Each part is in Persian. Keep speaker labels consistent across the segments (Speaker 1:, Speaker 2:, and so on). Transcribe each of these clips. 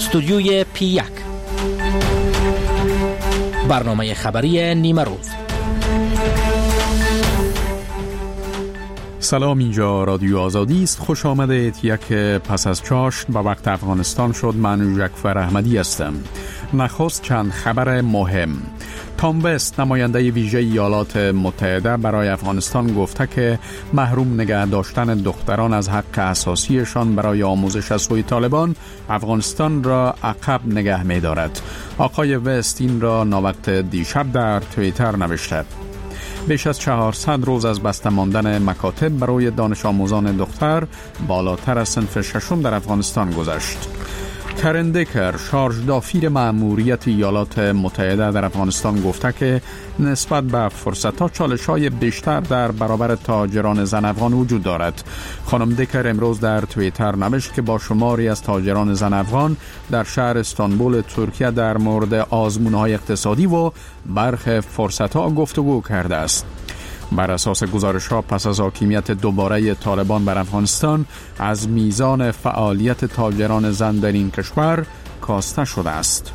Speaker 1: استودیوی P1 برنامه خبری نیمه روز.
Speaker 2: سلام، اینجا رادیو آزادی است. خوش آمدید. یک پس از چاشت به وقت افغانستان شد. من جعفر احمدی هستم. نخست چند خبر مهم. تام وست، نماینده ویژه ایالات متحده برای افغانستان، گفته که محروم نگه داشتن دختران از حق اساسیشان برای آموزش از سوی طالبان افغانستان را عقب نگه می دارد. آقای وست این را ناوقت دیشب در توییتر نوشته. بیش از 400 روز از بسته ماندن مکاتب برای دانش آموزان دختر بالاتر از صنف ششم در افغانستان گذشت. کرن دکر، شارژ دافیر مأموریت ایالات متحده در افغانستان، گفته که نسبت به فرصت‌ها چالش‌های بیشتر در برابر تاجران زن افغان وجود دارد. خانم دکر امروز در توییتر نوشت که با شماری از تاجران زن افغان در شهر استانبول ترکیه در مورد آزمون‌های اقتصادی و برخی فرصت‌ها گفتگو کرده است. بر اساس گزارش‌ها پس از حاکمیت دوباره طالبان بر افغانستان از میزان فعالیت تاجران زن در این کشور کاسته شده است.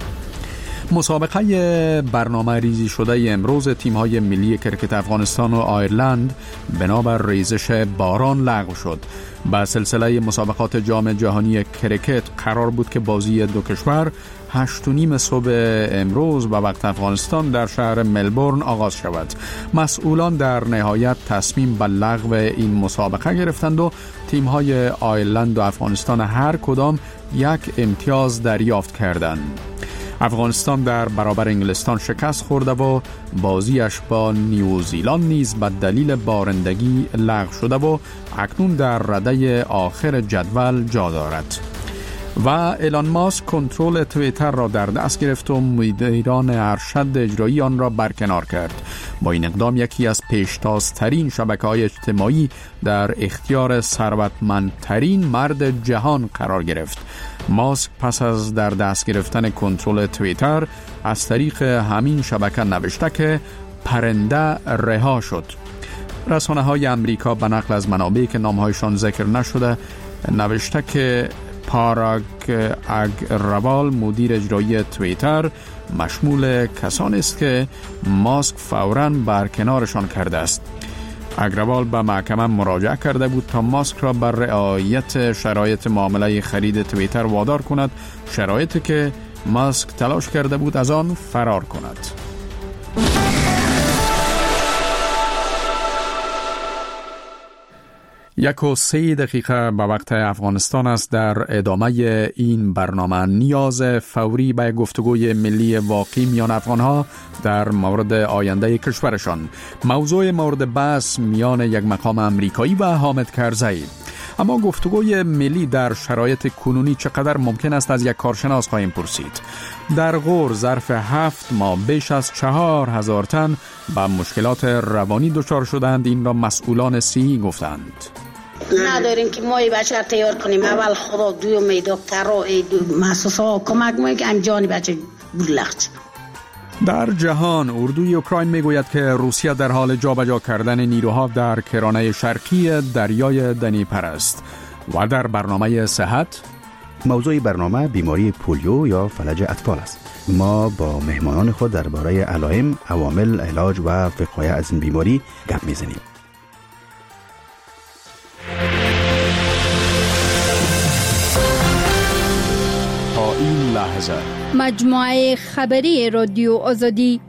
Speaker 2: مسابقه برنامه ریزی شده امروز تیم‌های ملی کرکت افغانستان و آیرلند بنابر ریزش باران لغو شد. با سلسله مسابقات جام جهانی کرکت قرار بود که بازی دو کشور 8:30 صبح امروز به وقت افغانستان در شهر ملبورن آغاز شود. مسئولان در نهایت تصمیم به لغو این مسابقه گرفتند و تیم‌های آیرلند و افغانستان هر کدام یک امتیاز دریافت کردند. افغانستان در برابر انگلستان شکست خورده و بازیش با نیوزیلند نیز به دلیل بارندگی لغو شده و اکنون در رده آخر جدول جا دارد. و ایلان ماسک کنترل توییتر را در دست گرفت و مدیران ارشد اجرایی آن را برکنار کرد. با این اقدام یکی از پیشتازترین شبکه‌های اجتماعی در اختیار ثروتمندترین مرد جهان قرار گرفت. ماسک پس از در دست گرفتن کنترل توییتر از طریق همین شبکه نوشته که پرنده رها شد. رسانه‌های امریکا به نقل از منابعی که نامهایشان ذکر نشده نوشته که پاراگ اگروال، مدیر اجرایی توییتر، مشمول کسانی است که ماسک فوراً برکنارشان کرده است. اگروال به محکمه مراجعه کرده بود تا ماسک را بر رعایت شرایط معامله خرید توییتر وادار کند، شرایطی که ماسک تلاش کرده بود از آن فرار کند. 1:03 به وقت افغانستان است. در ادامه این برنامه نیاز فوری به گفتگوی ملی واقعی میان افغانها در مورد آینده کشورشان. موضوع مورد بحث میان یک مقام امریکایی و حامد کرزی. اما گفتگوی ملی در شرایط کنونی چقدر ممکن است از یک کارشناس خواهیم پرسید. در غور ظرف 7 ماه بیش از 4000 تن به مشکلات روانی دچار شدند. این را مسئولان صحی گفتند.
Speaker 3: نداریم که ما بچه تیار کنیم. اول خدا، دوم دکتر و مؤسسه‌ها کمک میکنه که انجام بچه بلخت.
Speaker 2: در جهان، اردوی اوکراین میگوید که روسیه در حال جابجا کردن نیروها در کرانه شرقی دریای دنیپر است. و در برنامه صحت،
Speaker 4: موضوع برنامه بیماری پولیو یا فلج اطفال است. ما با مهمانان خود درباره علائم، عوامل، علاج و وقایع از این بیماری گپ میزنیم.
Speaker 2: این لحظه
Speaker 5: مجموعه خبری رادیو آزادی.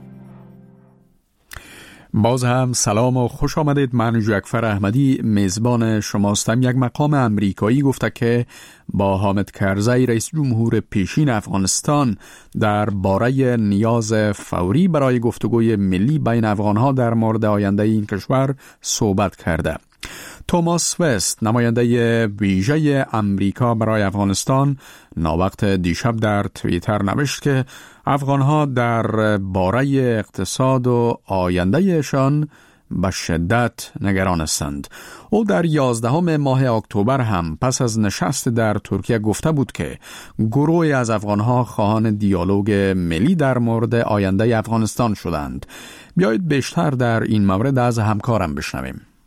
Speaker 2: باز هم سلام و خوش آمدید. من جعفر احمدی میزبان شماستم. یک مقام امریکایی گفته که با حامد کرزی رئیس جمهور پیشین افغانستان در باره نیاز فوری برای گفتگوی ملی بین افغانها در مورد آینده این کشور صحبت کرده. توماس وست، نماینده ویژه امریکا برای افغانستان، ناوقت دیشب در توییتر نوشت که افغانها در باره اقتصاد و آیندهشان به شدت نگران هستند. او در 11 ماه اکتبر هم پس از نشست در ترکیه گفته بود که گروهی از افغانها خواهان دیالوگ ملی در مورد آینده افغانستان شدند. بیایید بیشتر در این مورد از همکارم بشنویم.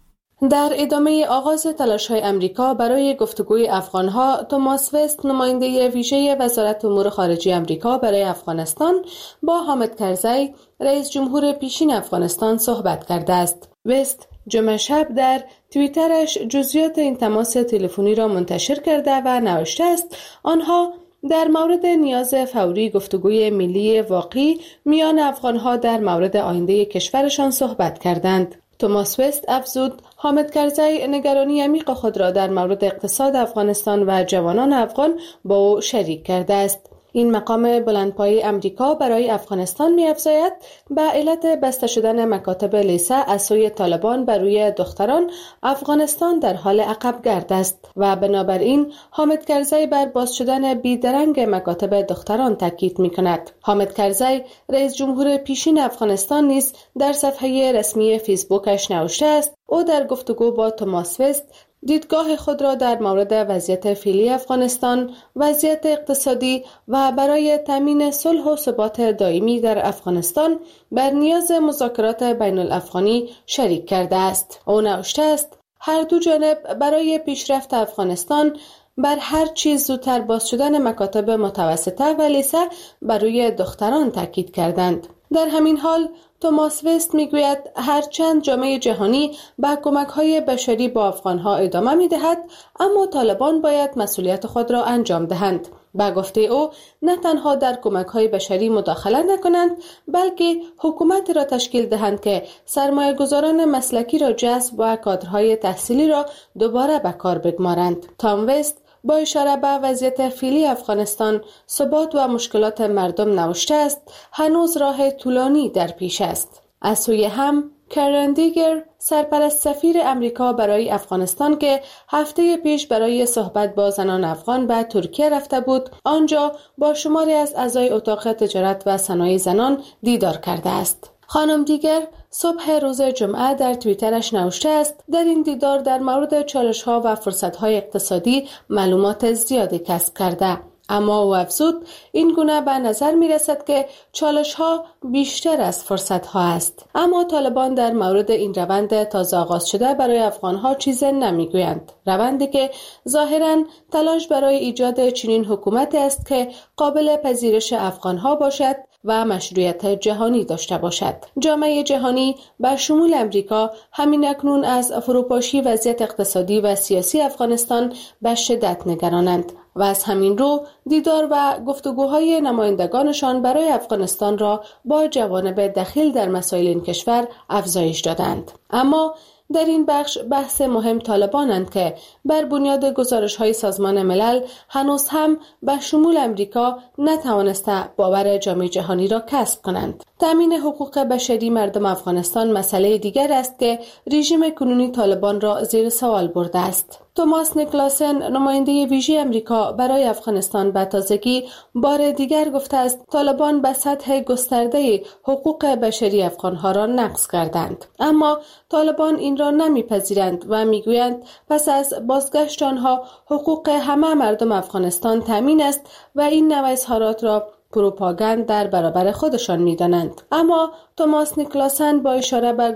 Speaker 6: در ادامه آغاز تلاش‌های امریکا برای گفتگوی افغان‌ها، توماس وست نماینده ویژه وزارت امور خارجه امریکا برای افغانستان با حامد کرزی رئیس جمهور پیشین افغانستان صحبت کرده است. وست جمعه شب در توییترش جزئیات این تماس تلفنی را منتشر کرده و نوشته است آنها در مورد نیاز فوری گفتگوی ملی واقعی میان افغان‌ها در مورد آینده کشورشان صحبت کردند. توماس وست افزود حامد کرزی نگرانی عمیق خود را در مورد اقتصاد افغانستان و جوانان افغان با او شریک کرده است. این مقام بلندپایه امریکا برای افغانستان می‌افزاید به علت بسته شدن مکاتب لیسه از سوی طالبان بر روی دختران، افغانستان در حال عقب گرد است و بنابراین حامد کرزی بر باز شدن بیدرنگ مکاتب دختران تاکید می‌کند. حامد کرزی رئیس جمهور پیشین افغانستان نیز در صفحه رسمی فیسبوکش نوشته است او در گفتگو با توماس وست دیدگاه خود را در مورد وضعیت فعلی افغانستان، وضعیت اقتصادی و برای تامین صلح و ثبات دائمی در افغانستان بر نیاز مذاکرات بین الافغانی شریک کرده است. او نوشته است هر دو جانب برای پیشرفت افغانستان بر هر چیز زودتر باز شدن مکاتب متوسطه و لیسه بر روی دختران تاکید کردند. در همین حال توماس وست میگوید هرچند جامعه جهانی به کمک‌های بشری با افغان‌ها ادامه می‌دهد، اما طالبان باید مسئولیت خود را انجام دهند. به گفته او نه تنها در کمک‌های بشری مداخله نکنند، بلکه حکومت را تشکیل دهند که سرمایه‌گذاران مسلکی را جذب و کادرهای تحصیلی را دوباره به کار بگمارند. تام وست با اشاره به وضعیت فعلی افغانستان، ثبات و مشکلات مردم نوشته است هنوز راه طولانی در پیش است. از سوی هم کرن دیگر سرپرست سفیر امریکا برای افغانستان که هفته پیش برای صحبت با زنان افغان به ترکیه رفته بود، آنجا با شماری از اعضای اتاق تجارت و صنایع زنان دیدار کرده است. خانم دیگر صبح روز جمعه در توییترش نوشته است در این دیدار در مورد چالش‌ها و فرصت‌های اقتصادی معلومات زیادی کسب کرده، اما او افزود این گونه به نظر می‌رسد که چالش‌ها بیشتر از فرصت‌ها است. اما طالبان در مورد این روند تازه آغاز شده برای افغان‌ها چیزی نمی‌گویند، روندی که ظاهراً تلاش برای ایجاد چنین حکومتی است که قابل پذیرش افغان‌ها باشد و مشروعیت جهانی داشته باشد. جامعه جهانی به شمول امریکا همین اکنون از فروپاشی وضعیت اقتصادی و سیاسی افغانستان به شدت نگرانند و از همین رو دیدار و گفتگوهای نمایندگانشان برای افغانستان را با جوانب دخیل در مسائل این کشور افزایش دادند. اما در این بخش بحث مهم طالبانند که بر بنیاد گزارش‌های سازمان ملل هنوز هم به شمول امریکا نتوانسته باور جامعه جهانی را کسب کنند. تامین حقوق بشری مردم افغانستان مسئله دیگر است که رژیم کنونی طالبان را زیر سوال برده است. توماس نیکلاسن نماینده ویژه امریکا برای افغانستان به تازگی بار دیگر گفته است طالبان به سطح گسترده حقوق بشری افغانها را نقض کردند، اما طالبان این را نمیپذیرند و میگویند پس از بازگشت آنها حقوق همه مردم افغانستان تامین است و این نوع اظهارات را پروپاگاند در برابر خودشان می‌دانند. اما توماس نیکلاسن با اشاره به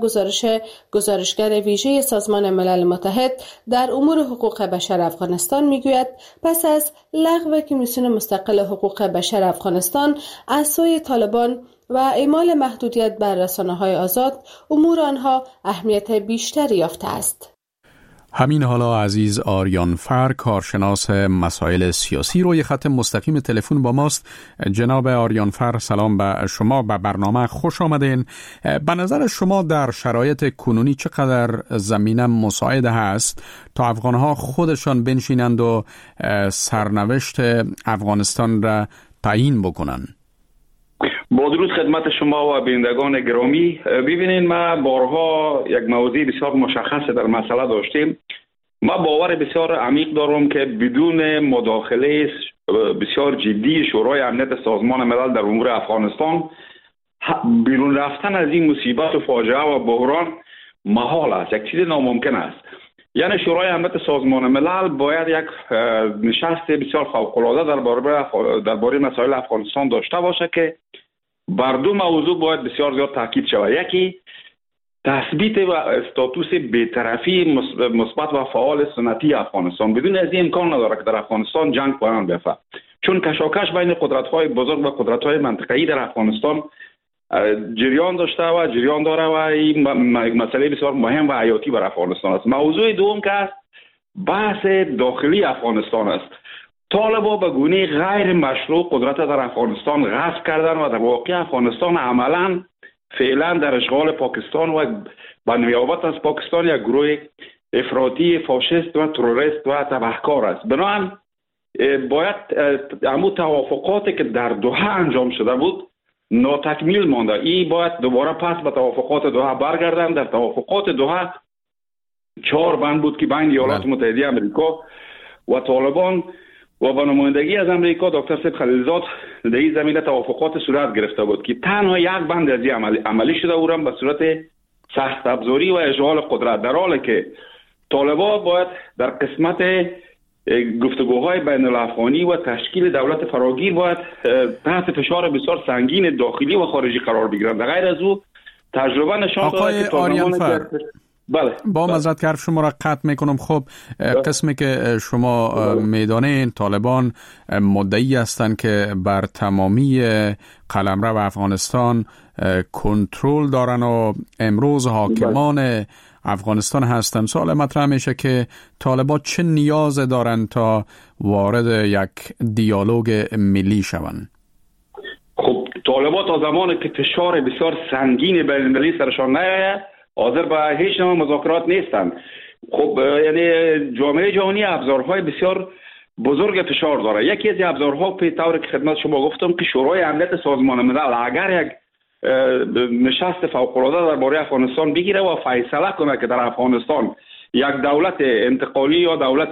Speaker 6: گزارشگر ویژه سازمان ملل متحد در امور حقوق بشر افغانستان میگوید پس از لغو کمیسیون مستقل حقوق بشر افغانستان از سوی طالبان و اعمال محدودیت بر رسانه‌های آزاد، امور آنها اهمیت بیشتری یافته است.
Speaker 2: همین حالا عزیز آریان فر، کارشناس مسائل سیاسی، روی خط مستقیم تلفن با ماست. جناب آریان فر، سلام به شما، به برنامه خوش آمدین. به نظر شما در شرایط کنونی چقدر زمینه مساعد هست تا افغانها خودشان بنشینند و سرنوشت افغانستان را تعیین بکنند؟
Speaker 7: با درود خدمت شما و بینندگان گرامی. ببینید، ما بارها یک موضوع بسیار مشخص در مسئله داشتیم. ما باور بسیار عمیق دارم که بدون مداخله بسیار جدی شورای امنیت سازمان ملل در امور افغانستان، بیرون رفتن از این مصیبت و فاجعه و بحران محال است، یک چیز ناممکن است. یعنی شورای امنیت سازمان ملل باید یک نشست بسیار فوق‌العاده درباره مسائل افغانستان داشته باشه که بر دو موضوع باید بسیار زیاد تاکید شود. یکی تثبیت و استاتوس بی‌طرفی مثبت و فعال سنتی افغانستان. بدون از این امکان نداره که در افغانستان جنگ پایان بیفته، چون کشاکش بین قدرت‌های بزرگ و قدرت‌های منطقه‌ای در افغانستان جریان داشته و جریان داره و این مسئله بسیار مهم و حیاتی بر افغانستان است. موضوع دوم که است بحث داخلی افغانستان است. طالبان به گونه غیر مشروع قدرت در افغانستان غصب کردن و در واقع افغانستان عملاً فعلا در اشغال پاکستان و به نیابت از پاکستان یک گروه افراطی فاشیست و تروریست و تبهکار است. بنابراین باید همون توافقاتی که در دوحه انجام شده بود ناتکمیل مانده. این باید دوباره پس به توافقات دوحه برگردن. در توافقات دوحه 4 بند بود که بین ایالات متحده آمریکا و طالبان و با نمایندگی از امریکا دکتر سید خلیلزاد در این زمینه توافقات صورت گرفته بود که تنها یک بند از این عملی شده اونم به صورت سخت ابزاری و اشغال قدرت، در حالی که طالبان باید در قسمت گفتگوهای بین الافغانی و تشکیل دولت فراگیر باید تحت فشار بسیار سنگین داخلی و خارجی قرار بگیرند. غیر از او تجربه نشان داده که طالبان
Speaker 2: با معذرت که حرف شما را قطع میکنم. خب قسمی که شما میدانین طالبان مدعی هستند که بر تمامی قلمرو افغانستان کنترل دارن و امروز حاکمان افغانستان هستند. سوال مطرح میشه که طالبان چه نیاز دارن تا وارد یک دیالوگ ملی شوند؟
Speaker 7: خب طالبان تا زمانی که فشار بسیار سنگین بین المللی سرشان نیاید حاضر به هیچ نوع مذاکرات نیستند. خب یعنی جامعه جهانی ابزارهای بسیار بزرگ فشار داره. یکی از ابزارها به طور که خدمت شما گفتم که شورای امنیت سازمان ملل اگر یک نشست فوق‌العاده درباره افغانستان بگیره و فیصله کنه که در افغانستان یک دولت انتقالی یا دولت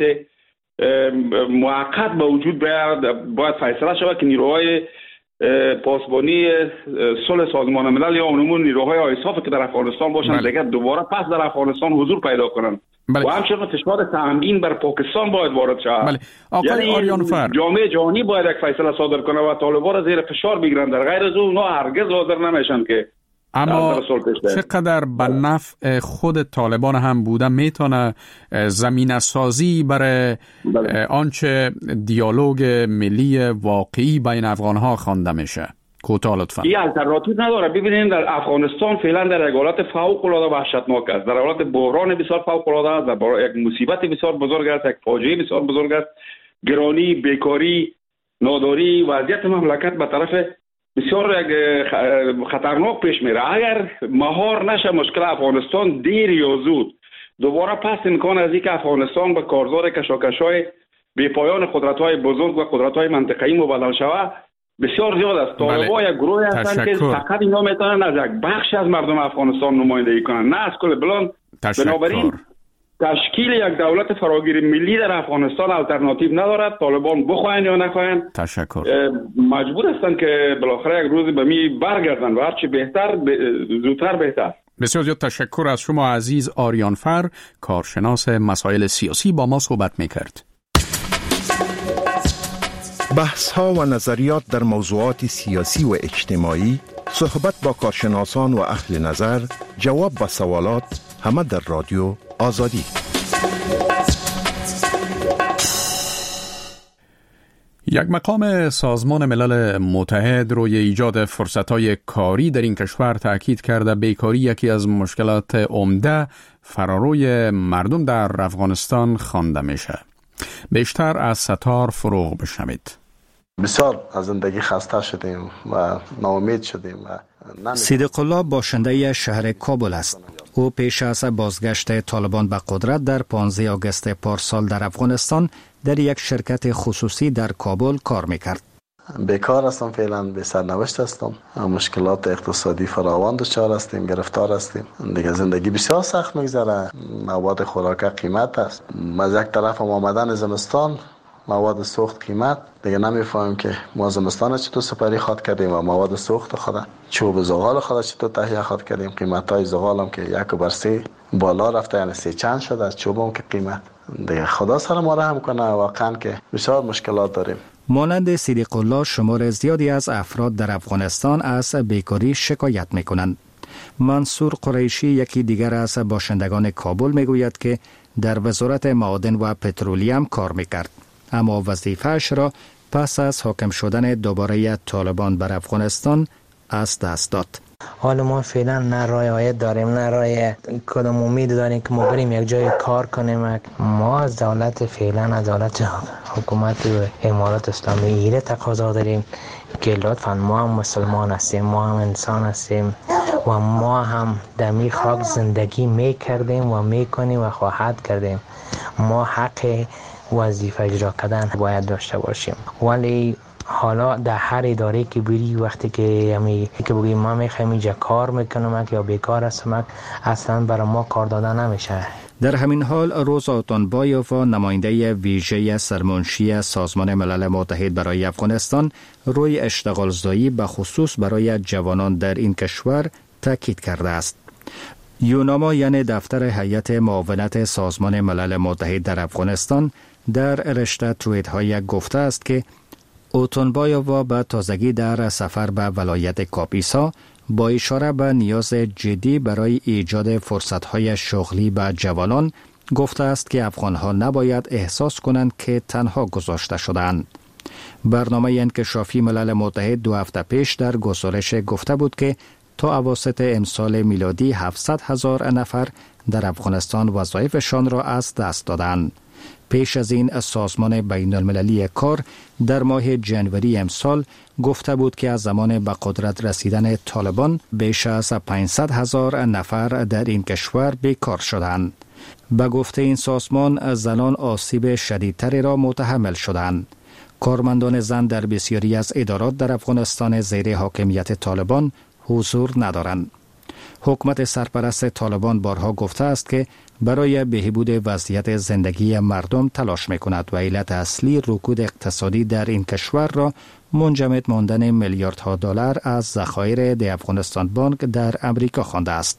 Speaker 7: موقت به وجود باید فیصله شود که نیروهای پاسبانی صلح سازمان ملل یا عموما نیروهای آیساف که در افغانستان باشند دیگه دوباره پس در افغانستان حضور پیدا کنند. و همچنین فشار سنگین بر پاکستان باید وارد شود.
Speaker 2: آقای آریانفر،
Speaker 7: جامعه جهانی باید یک فیصله صادر کنه و طالبان را زیر فشار بگیرند. در غیر از اون هرگز حاضر نمیشن که
Speaker 2: اما چقدر به نفع خود طالبان هم بوده میتونه زمینه سازی برای آنچه دیالوگ ملی واقعی بین افغانها خوانده میشه؟ کوتاه لطفا.
Speaker 7: این الټرناتیو نداره. ببینید در افغانستان فعلا در یک حالت فوق العاده وحشتناک است، در حالت بحران بسیار فوق العاده است، در یک مصیبت بسیار بزرگ است، یک فاجعه بسیار بزرگ است. گرانی، بیکاری، ناداری، وضعیت مملکت به طرف بسیار خطرناک پیش میره. اگر مهار نشه مشکل افغانستان دیر یا زود دوباره پس امکان از اینکه افغانستان به کارزار کشاکش‌های بی‌پایان قدرت‌های بزرگ و قدرت‌های منطقه‌ای مبدل شود بسیار زیاد است. طالبان یک گروه هستند که فقط اینا میتونن از یک بخش از مردم افغانستان نمایندگی کنن، نه از کل بلان. بنابراین تشکیل یک دولت فراگیر ملی در افغانستان الټرناتیو ندارد. طالبان بخواین یا نخواین مجبور هستند که بالاخره یک روز به می برگردن و هرچی بهتر زودتر بهتر.
Speaker 2: بسیار زیاد تشکر از شما عزیز آریانفر، کارشناس مسائل سیاسی، با ما صحبت میکرد.
Speaker 8: بحث ها و نظریات در موضوعات سیاسی و اجتماعی، صحبت با کارشناسان و اهل نظر، جواب به سوالات، همه در رادیو آزادی.
Speaker 2: یک مقام سازمان ملل متحد روی ایجاد فرصت‌های کاری در این کشور تاکید کرده بیکاری یکی از مشکلات عمده فراروی مردم در افغانستان خوانده میشه. بیشتر از ستار فروغ بشنوید.
Speaker 9: بسیار از زندگی خسته شدیم و ناامید شدیم.
Speaker 10: صدیق الله باشنده شهر کابل است. او پیش از بازگشت طالبان به قدرت در 15 آگوست پارسال در افغانستان در یک شرکت خصوصی در کابل کار میکرد.
Speaker 9: بیکار هستم، فعلا به سرنوشت هستم. مشکلات اقتصادی فراوان دچار هستیم، گرفتار هستیم. دیگه زندگی بسیار سخت میگذره. مواد خوراک قیمت است. از یک طرف هم آمدن زمستان، مواد سوخت قیمت، دیگه نمیفهمیم که ما زمستان چطور سپری خواد کردیم و مواد سوخت خود، چوب زغال خود چطور تهیه خواد کردیم. قیمتای زغال هم که 1/3 بالا رفته، یعنی 3 چند شده از چوب هم که قیمت. دیگه خدا سر ما رحم کنه. واقعا که بسیار مشکلات داریم.
Speaker 10: مانند صدیق الله شمار زیادی از افراد در افغانستان از بیکاری شکایت میکنند. منصور قریشی یکی دیگر از باشندگان کابل میگوید که در وزارت معادن و پترولیوم کار میکرد، اما وظیفه‌اش را پس از حاکم شدن دوباره طالبان بر افغانستان از دست داد.
Speaker 11: حالا ما فعلا نه رعایت داریم نه رای کدام امید داریم که ما بریم یک جای کار کنیم. ما از دولت فعلا از دولت حکومت امارات اسلامی ایره تقاضا داریم که لطفا ما هم مسلمان هستیم، ما هم انسان هستیم و ما هم در می خاک زندگی می کردیم و می کنیم و خواهد کردیم. ما حق وظیفه اجرا کردن باید داشته باشیم، ولی حالا در هر اداره که بری وقتی که بگیم ما میخوایم اینجا کار میکنم یا بیکار هستم، اصلا برای ما کار دادن نمیشه.
Speaker 10: در همین حال روزا اتونبایوف نماینده ویژه سرمنشی سازمان ملل متحد برای افغانستان روی اشتغال زایی به خصوص برای جوانان در این کشور تاکید کرده است. یوناما یعنی دفتر هیئت معاونت سازمان ملل متحد در افغانستان در رشته توییت‌های گفته است که اتونبایوف به تازگی در سفر به ولایت کاپیسا با اشاره به نیاز جدی برای ایجاد فرصت‌های شغلی به جوانان گفته است که افغان‌ها نباید احساس کنند که تنها گذاشته شدند. برنامه انکشافی ملل متحد 2 هفته پیش در گزارش گفته بود که تا اواسط امسال میلادی 700,000 نفر در افغانستان وظایفشان را از دست دادند. پیش از این سازمان بین المللی کار در ماه جنوری امسال گفته بود که از زمان به قدرت رسیدن طالبان بیش از 500,000 نفر در این کشور بیکار شدند. به گفته این سازمان زنان آسیب شدیدتری را متحمل شدند. کارمندان زن در بسیاری از ادارات در افغانستان زیر حاکمیت طالبان حضور ندارند. حکومت سرپرست طالبان بارها گفته است که برای بهبود وضعیت زندگی مردم تلاش می‌کند و علت اصلی رکود اقتصادی در این کشور را منجمد ماندن میلیاردها دلار از ذخایر دی افغانستان بانک در امریکا خوانده است.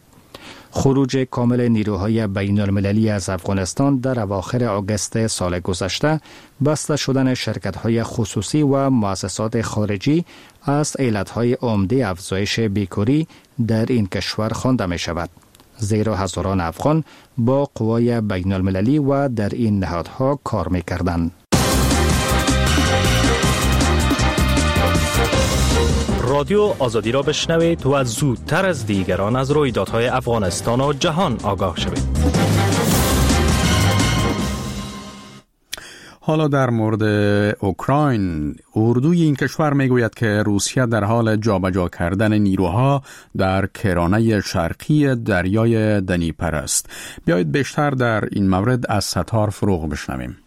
Speaker 10: خروج کامل نیروهای بین المللی از افغانستان در اواخر آگوست سال گذشته، بسته شدن شرکت‌های خصوصی و مؤسسات خارجی از علت‌های عمده افزایش بیکاری در این کشور خوانده می‌شود. زیرا هزاران افغان با قوای بین المللی و در این نهادها کار می‌کردند.
Speaker 1: رادیو آزادی را بشنوید و زودتر از دیگران از رویدادهای افغانستان و جهان آگاه شوید.
Speaker 2: حالا در مورد اوکراین، اردوی این کشور میگوید که روسیه در حال جابجا کردن نیروها در کرانه شرقی دریای دنیپر است. بیایید بیشتر در این مورد از ستار فروغ بشنویم.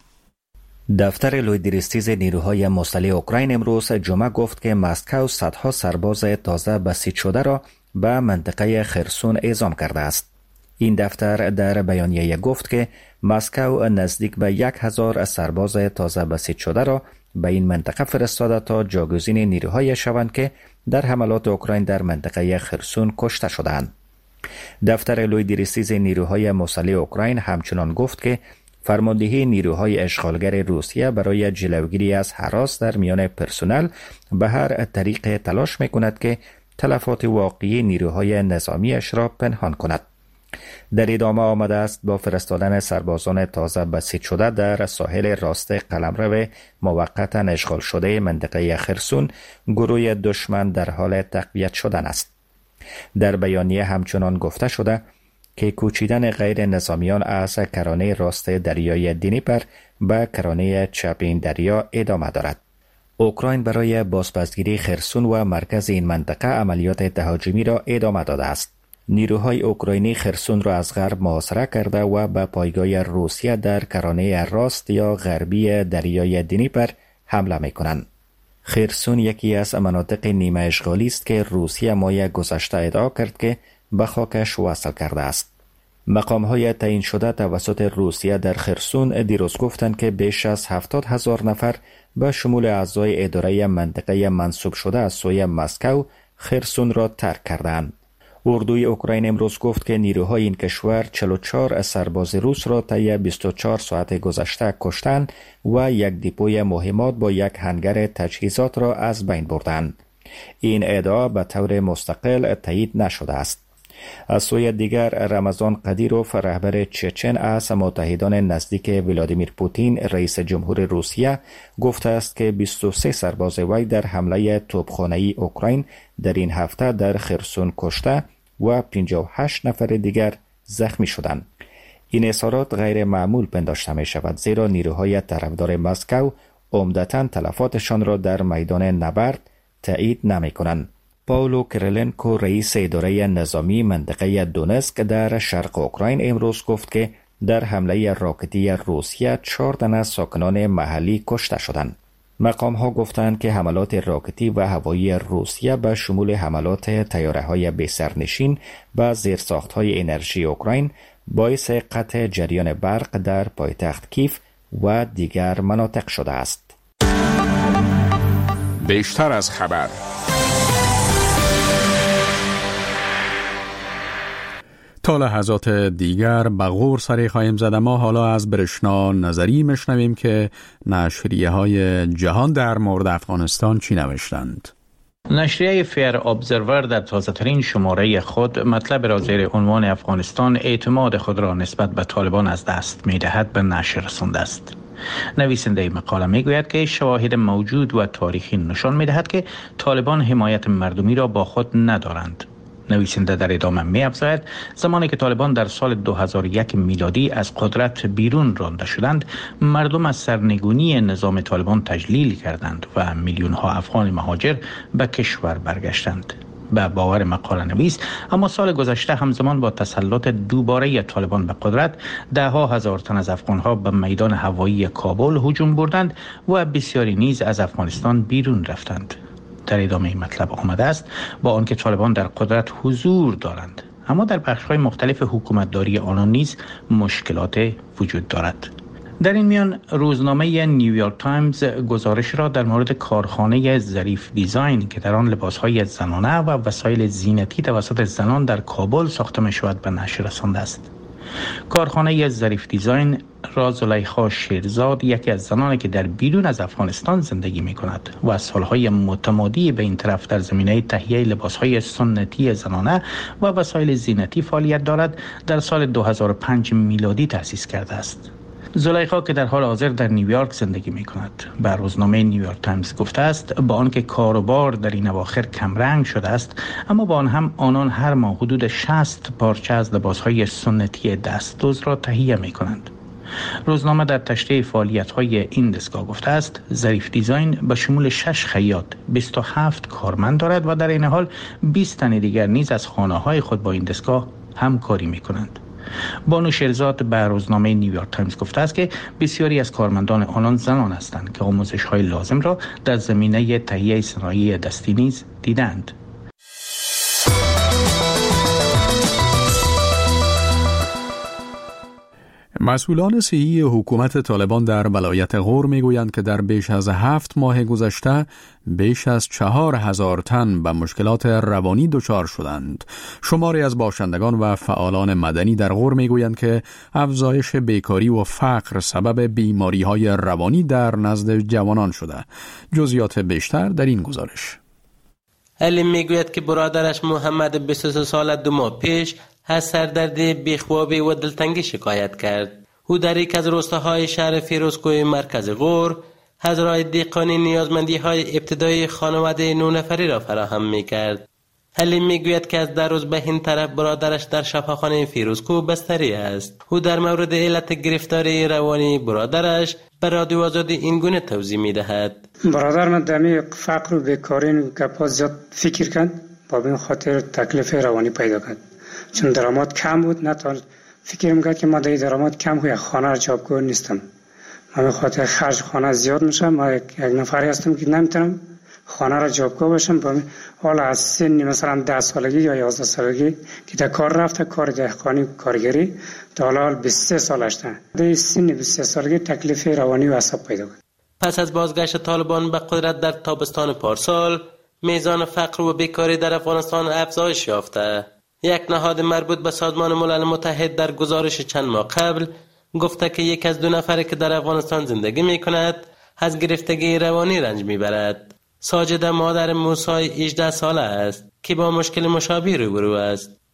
Speaker 12: دفتر لویدریستیز نیروهای مسلح اوکراین امروز جمعه گفت که مسکو صدها سرباز تازه بسیج شده را به منطقه خرسون اعزام کرده است. این دفتر در بیانیه گفت که مسکو نزدیک به 1,000 سرباز تازه بسیج شده را به این منطقه فرستاده تا جاگزین نیروهای شوند که در حملات اوکراین در منطقه خرسون کشته شدند. دفتر لویدریستیز نیروهای مسلح اوکراین همچنان گفت که فرماندهی نیروهای اشغالگر روسیه برای جلوگیری از هراس در میان پرسنل به هر طریق تلاش میکند که تلفات واقعی نیروهای نظامیش را پنهان کند. در ادامه آمده است با فرستادن سربازان تازه بسیج شده در ساحل راست قلمرو موقتا اشغال شده منطقه خرسون، گروه دشمن در حال تقویت شدن است. در بیانیه همچنان گفته شده که کوچیدن غیر نظامیان از کرانه راست دریای دنیپر به کرانه چپ این دریا ادامه دارد. اوکراین برای بازپسگیری خرسون و مرکز این منطقه عملیات تهاجمی را ادامه داده است. نیروهای اوکراینی خرسون را از غرب محاصره کرده و به پایگاه روسیه در کرانه راست یا غربی دریای دنیپر حمله می‌کنند. خرسون یکی از مناطق نیمه اشغالی است که روسیه ماه گذشته ادعا کرد که به خاکش وصل کرده است. مقام‌های تعیین شده توسط روسیه در خرسون دیروز گفتند که بیش از 70,000 نفر به شمول اعضای اداره منطقه منصوب شده از سوی مسکو خرسون را ترک کردند. اردوی اوکراین امروز گفت که نیروهای این کشور 44 سرباز روس را طی 24 ساعت گذشته کشتند و یک دیپوی مهمات با یک هنگر تجهیزات را از بین بردند. این ادعا به طور مستقل تایید نشده است. از سوی دیگر رمضان قدیروف رهبر چچن از متحدان نزدیک ولادیمیر پوتین رئیس جمهور روسیه گفته است که 23 سرباز وی در حمله توپخانه‌ای اوکراین در این هفته در خرسون کشته و 58 نفر دیگر زخمی شدند. این اظهارات غیر معمول پنداشته می شود زیرا نیروهای طرفدار مسکو عمدتاً تلفاتشان را در میدان نبرد تایید نمی کنند. پاولو کریلنکو رئیس اداره نظامی منطقه دونسک در شرق اوکراین امروز گفت که در حمله راکتی روسیه 4 تن از ساکنان محلی کشته شدند. مقام ها گفتند که حملات راکتی و هوایی روسیه به شمول حملات طیاره‌های بی‌سرنشین و زیرساخت‌های انرژی اوکراین باعث قطع جریان برق در پایتخت کیف و دیگر مناطق شده است.
Speaker 2: بیشتر از خبر. تا لحظات دیگر به غور سری خواهیم زد، ما حالا از برشنا نظری مشنویم که نشریه های جهان در مورد افغانستان چی نوشتند.
Speaker 13: نشریه فیر ابزرور در تازه‌ترین شماره خود مطلب را زیر عنوان افغانستان اعتماد خود را نسبت به طالبان از دست می‌دهد به نشر رسانده است. نویسنده مقاله میگوید که شواهد موجود و تاریخی نشان می‌دهد که طالبان حمایت مردمی را با خود ندارند. نویسنده در ادامه می‌افزاید زمانی که طالبان در سال 2001 میلادی از قدرت بیرون رانده شدند، مردم از سرنگونی نظام طالبان تجلیل کردند و میلیون‌ها افغان مهاجر به کشور برگشتند. به باور مقاله نویس، اما سال گذشته همزمان با تسلط دوباره طالبان به قدرت، ده‌ها هزار تن از افغان‌ها به میدان هوایی کابل هجوم بردند و بسیاری نیز از افغانستان بیرون رفتند. در ادامه این مطلب آمده است با آنکه طالبان در قدرت حضور دارند، اما در بخش‌های مختلف حکومتداری آنان نیز مشکلات وجود دارد. در این میان روزنامه نیویورک تایمز گزارش را در مورد کارخانه ظریف دیزاین که در آن لباس‌های زنانه و وسایل زینتی توسط زنان در کابل ساخته می‌شود به نشر رسانده است. کارخانه ظریف دیزاین را زلیخا شیرزاد، یکی از زنانی که در بیرون از افغانستان زندگی می کند و از سالهای متمادی به این طرف در زمینه تهیه لباسهای سنتی زنانه و وسایل زینتی فعالیت دارد، در سال 2005 میلادی تأسیس کرده است. زلیخا که در حال حاضر در نیویورک زندگی می کند به روزنامه نیویورک تایمز گفته است با آنکه کاروبار در این اواخر کمرنگ شده است، اما با آن هم آنان هر ماه حدود 60 پارچه از لباسهای سنتی دستدوز را تهیه می کنند. روزنامه در تشریح فعالیت‌های این دستگاه گفته است ظریف دیزاین به شمول 6 خیاط، 27 کارمند دارد و در این حال 20 تن دیگر نیز از خانه‌های خود با این دستگاه همکاری می کنند. بانو شیرزاد به روزنامه نیویورک تایمز گفته است که بسیاری از کارمندان آنان زنان هستند که آموزش‌های لازم را در زمینه تهیه صنایع دستی نیز دیدند.
Speaker 2: مسئولان صحی حکومت طالبان در ولایت غور میگویند که در بیش از 7 ماه گذشته بیش از 4,000 تن به مشکلات روانی دچار شدند. شماری از باشندگان و فعالان مدنی در غور میگویند که افزایش بیکاری و فقر سبب بیماری‌های روانی در نزد جوانان شده. جزئیات بیشتر در این گزارش.
Speaker 14: علی میگوید که برادرش محمد 23 ساله 2 ماه پیش از سردردی بیخوابی و دلتنگی شکایت کرد. او در یک از روستاهای شهر فیروزکوه مرکز غور هزارهای دیقانی نیازمندی‌های ابتدایی خانواده 9 نفری را فراهم می‌کرد. حلیم میگوید که از 10 روز به این طرف برادرش در شفاخانه فیروزکوه بستری است. او در مورد علت گرفتاری روانی برادرش به رادیو آزادی این گونه توضیح می‌دهد.
Speaker 15: برادر من دمی فقر و بیکاری و گپا زیاد فکر کرد، با این خاطر تکلیف روانی پیدا کرد. چون درآمد کم بود، نتوان فکر می‌کرد که ما درآمد کم و خانه را جابگو نیستم. من به خاطر خرج خانه زیاد میشم. ما یک نفری هستم که نمیتونم خانه را جابگو باشم. حالا از سن مثلا 10 سالگی یا 11 سالگی که در کار رفته، کار دهقانی کارگری، تا حالا 23 سالش ده. در سن 23 سالگی تکلیف روانی و عصب پیدا کرد.
Speaker 14: پس از بازگشت طالبان به قدرت در تابستان پارسال، میزان فقر و بیکاری در افغانستان افزایش یافته. یک نهاد مربوط به سازمان ملل متحد در گزارش چند ماه قبل گفته که 1 از 2 نفر که در افغانستان زندگی می کند از گرفتگی روانی رنج می برد. ساجده مادر موسی 18 ساله است که با مشکل مشابه روبرو است.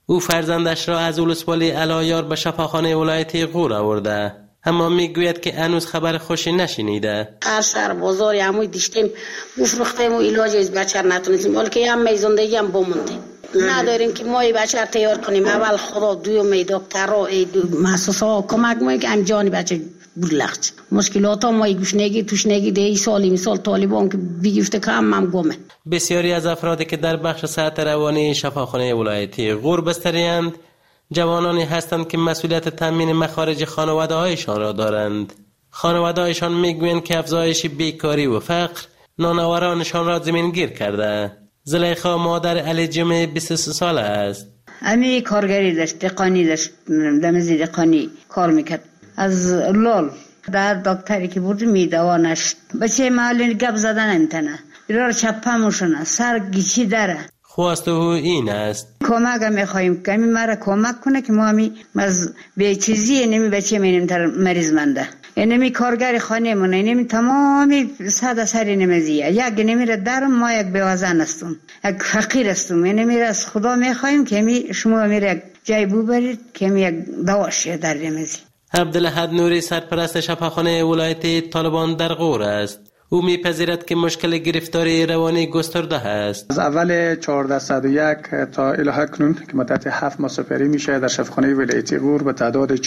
Speaker 14: او فرزندش را از ولسوالی علایار به شفاخانه ولایت غور آورده، اما میگوید که هنوز خبر خوشی نشنیده.
Speaker 3: هر شهر بازار هموی دیشتیم بفروختیم و علاج از بچه نتونستیم، ولی که هم زندگی هم بموندیم. نداریم که ما بچه را تیار کنیم. اول خدا، دوم دکتر و محسوسا کمک ما که انجانی بچه بلخت. مشکلات ها ما گوشنگی توشنگی ده سالی مثال طالبان که بیگفته که هم گمه.
Speaker 14: بسیاری از افرادی که در بخش صحت روانی شفاخانه ولایتی غور بستری‌اند جوانانی هستند که مسئولیت تامین مخارج خانواده‌هایشان را دارند. خانواده‌هایشان میگویند که افزایش بیکاری و فقر نانوارانشان را زمینگیر کرده. زلیخا مادر علی جمعه 23 ساله است.
Speaker 16: امی کارگری داشت، دقانی داشت، دمزی دقانی کار میکرد. از لال در دکتری که بود میدوانشت. بچه محلی گپ زدن انتنه. برار چپه موشنه. سر گیچی داره.
Speaker 14: خواست او این است.
Speaker 16: کمک میخواهیم که امی مرا کمک کنه که ما امی به چیزی نمی بچه مینیم تر مریض منده. اینمی کارگر خانه مونه، اینمی تمامی ساده سری نمیزیه. یک نمی را درم، ما یک بیوزن استم، یک فقیر استم. اینمی را از خدا میخواهیم که امی شما امی را یک جای ببرید که امی یک دواشیه در نمیزی.
Speaker 14: عبدالحد نوری سرپرست شفاخانه ولایت طالبان در غور است. او میپذیرد که مشکل گرفتاری روانی گسترده است.
Speaker 17: از اول 1401 تا الی کنون که مدت 7 ماه سپری میشه در شفاخانه ولایتی غور به تعداد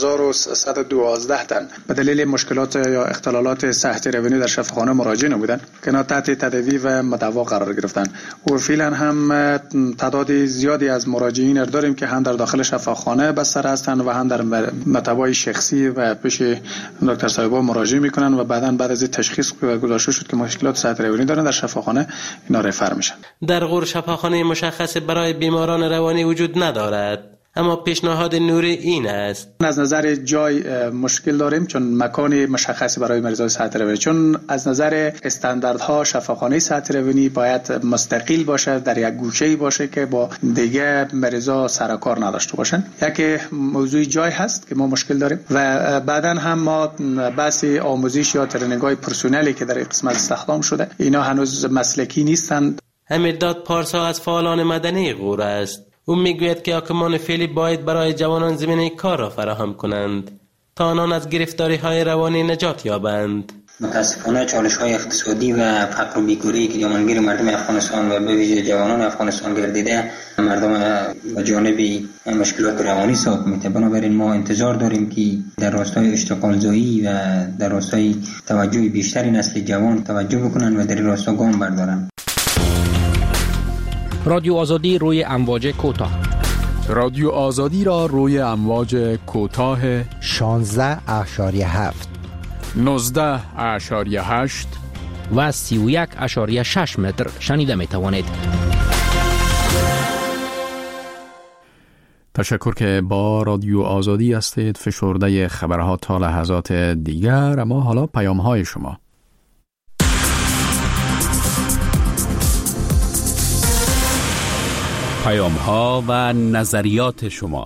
Speaker 17: 4112 تن به دلیل مشکلات یا اختلالات صحت روانی در شفاخانه مراجعه نمودند که اینا تحت تداوی و مداوا قرار گرفتن. و فعلا هم تعداد زیادی از مراجعین داریم که هم در داخل شفاخانه بستر هستند و هم در مطبای شخصی و پیش دکتر صاحبا مراجعه میکنن و بعد از تشخیص گذاشته شد که مشکلات صحت روانی دارن در شفاخانه اینا رفر میشن.
Speaker 14: در غور شفاخانه مشخص برای بیماران روانی وجود ندارد، اما پیشنهاد نوری این است.
Speaker 17: از نظر جای مشکل داریم چون مکان مشخصی برای مریضای صحت روانی، چون از نظر استانداردها شفاخانه صحت روانی باید مستقل باشه، در یک گوشه‌ای باشه که با دیگه مریضا سر و کار نداشته باشن. یک موضوع جای هست که ما مشکل داریم و بعداً هم ما بحث آموزش یا ترنینگ‌های پرسنلی که در این قسمت استخدام شده اینا هنوز مسلکی نیستند.
Speaker 14: امیرداد پارسا از فعالان مدنی غور است. او میگوید که حاکمان فعلی باید برای جوانان زمینه کار را فراهم کنند تا آنان از گرفتاری‌های روانی نجات یابند.
Speaker 18: متاسفانه چالش‌های اقتصادی و فقر و بیکاری که جامانگیر مردم افغانستان و به ویژه جوانان افغانستان گردیده مردم به جانب مشکلات روانی ساق می‌ته. بنابراین ما انتظار داریم که در راستای اشتغال زایی و در راستای توجه بیشتری نسل جوان توجه بکنن و در این راستا گام بردارن.
Speaker 19: رادیو آزادی روی امواج کوتاه.
Speaker 2: رادیو آزادی را روی امواج کوتاه
Speaker 20: 16.7
Speaker 2: 19.8
Speaker 19: و 31.6 متر شنیده می توانید.
Speaker 2: تشکر که با رادیو آزادی هستید. فشرده خبرها تا لحظات دیگر. اما حالا پیام‌های شما.
Speaker 21: پیام‌ها و نظریات شما.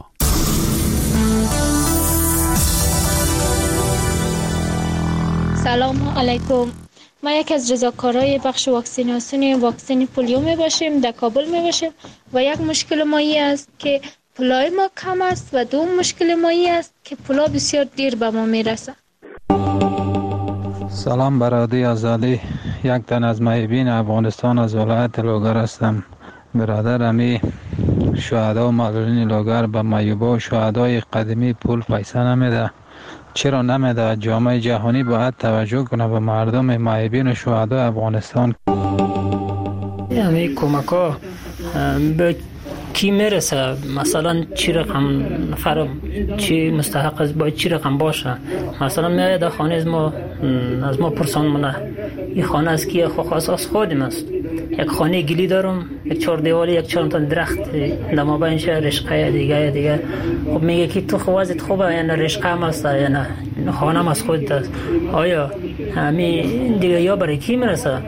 Speaker 22: سلام علیکم. ما یک از رضاکارای بخش واکسین پولیو می باشیم، در کابل می باشیم و یک مشکل مایی است که پولای ما کم است و دوم مشکل مایی است که پولا بسیار دیر به ما می رسه.
Speaker 23: سلام برادری آزادی. یک تن از محبین افغانستان از ولایت لوگر هستم. برادر امی شهدا و معلولین لوگر به مایوبا و شهدای قدیمی پول پیسه نمیده. چرا نمیده؟ جامعه جهانی باید توجه کنه به مردم معیبین و شهدای افغانستان.
Speaker 24: همه کمک ها به کی میرسه؟ مثلا چی رقم نفر چی مستحق است، باید چی رقم باشه؟ مثلا میاید در خانه از ما پرسان منه این خانه از کیه؟ خواست از خودم است. یک خانه گلی دارم، یک 4 دیواری، یک 4 تا درخت در مابینش رشقه دیگه. خب میگه که تو خوازت خوبه یا نه رشقه هم است یا نه خانه هم از خودت است. آیا همین دیگه یا برای کی میرسه؟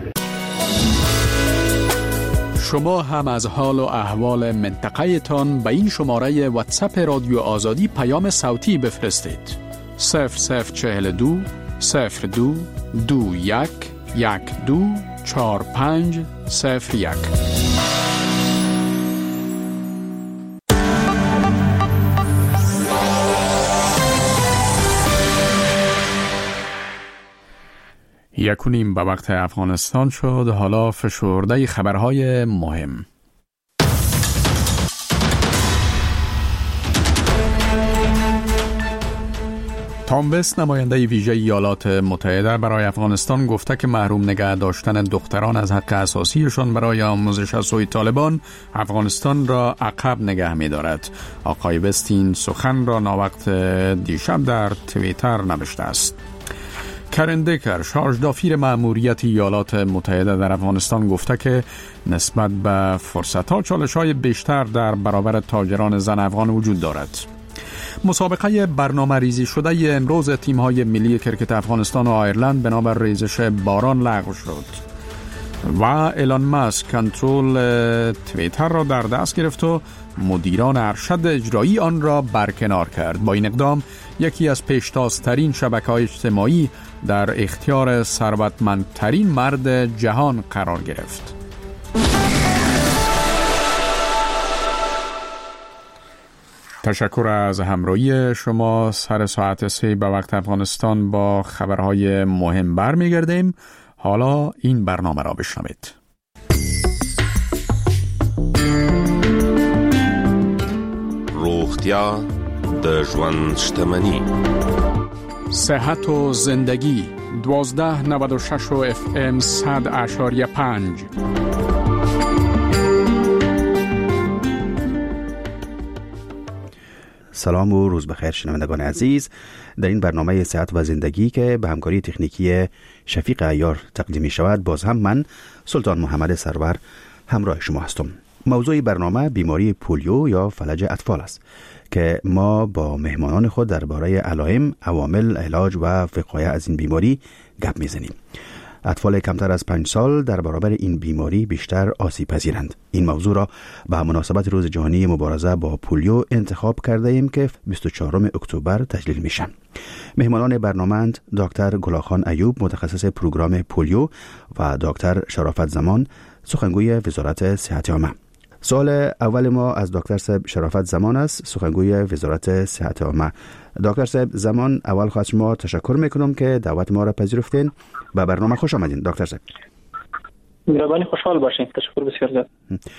Speaker 2: شما هم از حال و احوال منطقه تان به این شماره واتساپ رادیو آزادی پیام صوتی بفرستید. 0042 02 21 12 45 01. 1:30 به وقت افغانستان شد. حالا فشرده خبرهای مهم. تام وست، نماینده ویژه ایالات متحده برای افغانستان، گفته که محروم نگه داشتن دختران از حق اساسیشان برای آموزش از سوی طالبان افغانستان را عقب نگه می دارد. آقای وست این سخن را ناوقت دیشب در توییتر نوشته است. کرن دکر، شارژ دافیر مأموریت ایالات متحده در افغانستان، گفته که نسبت به فرصت‌ها چالش‌های بیشتر در برابر تاجران زن افغان وجود دارد. مسابقه برنامه ریزی شده امروز تیم‌های ملی کرکت افغانستان و آیرلند بنابر ریزش باران لغو شد و ایلان مسک کنترل توییتر را در دست گرفت و مدیران ارشد اجرایی آن را برکنار کرد. با این اقدام یکی از پیشتازترین شبکه‌های اجتماعی در اختیار ثروتمندترین مرد جهان قرار گرفت. تشکر از همراهی شما. سر ساعت 3 به وقت افغانستان با خبرهای مهم برمیگردیم. حالا این برنامه را بشنوید.
Speaker 4: روغتیا د ژوند شتمنی.
Speaker 2: صحت و زندگی 1296 و FM 100.5.
Speaker 5: سلام و روز بخیر شنوندگان عزیز. در این برنامه صحت و زندگی که به همکاری تکنیکی شفیق عیار تقدیم می شود، باز هم من سلطان محمد سرور همراه شما هستم. موضوع برنامه بیماری پولیو یا فلج اطفال است که ما با مهمانان خود درباره علائم، عوامل، علاج و وقایع از این بیماری گپ میزنیم. اطفال کمتر از 5 سال در برابر این بیماری بیشتر آسیب پذیرند. این موضوع را به مناسبت روز جهانی مبارزه با پولیو انتخاب کرده ایم که 24 اکتبر تجلیل میشن. مهمانان برنامه‌اند دکتر گلاخان ایوب، متخصص پروگرام پولیو، و دکتر شرافت زمان، سخنگوی وزارت صحت عامه. سوال اول ما از دکتر صاحب شرافت زمان است، سخنگوی وزارت صحت عامه. دکتر صاحب زمان، اول خواهد شما تشکر میکنم که دعوت ما را پذیرفتین. به برنامه خوش آمدین دکتر صاحب.
Speaker 6: مهربانی، خوشحال باشین. تشکر بسیار زیاد.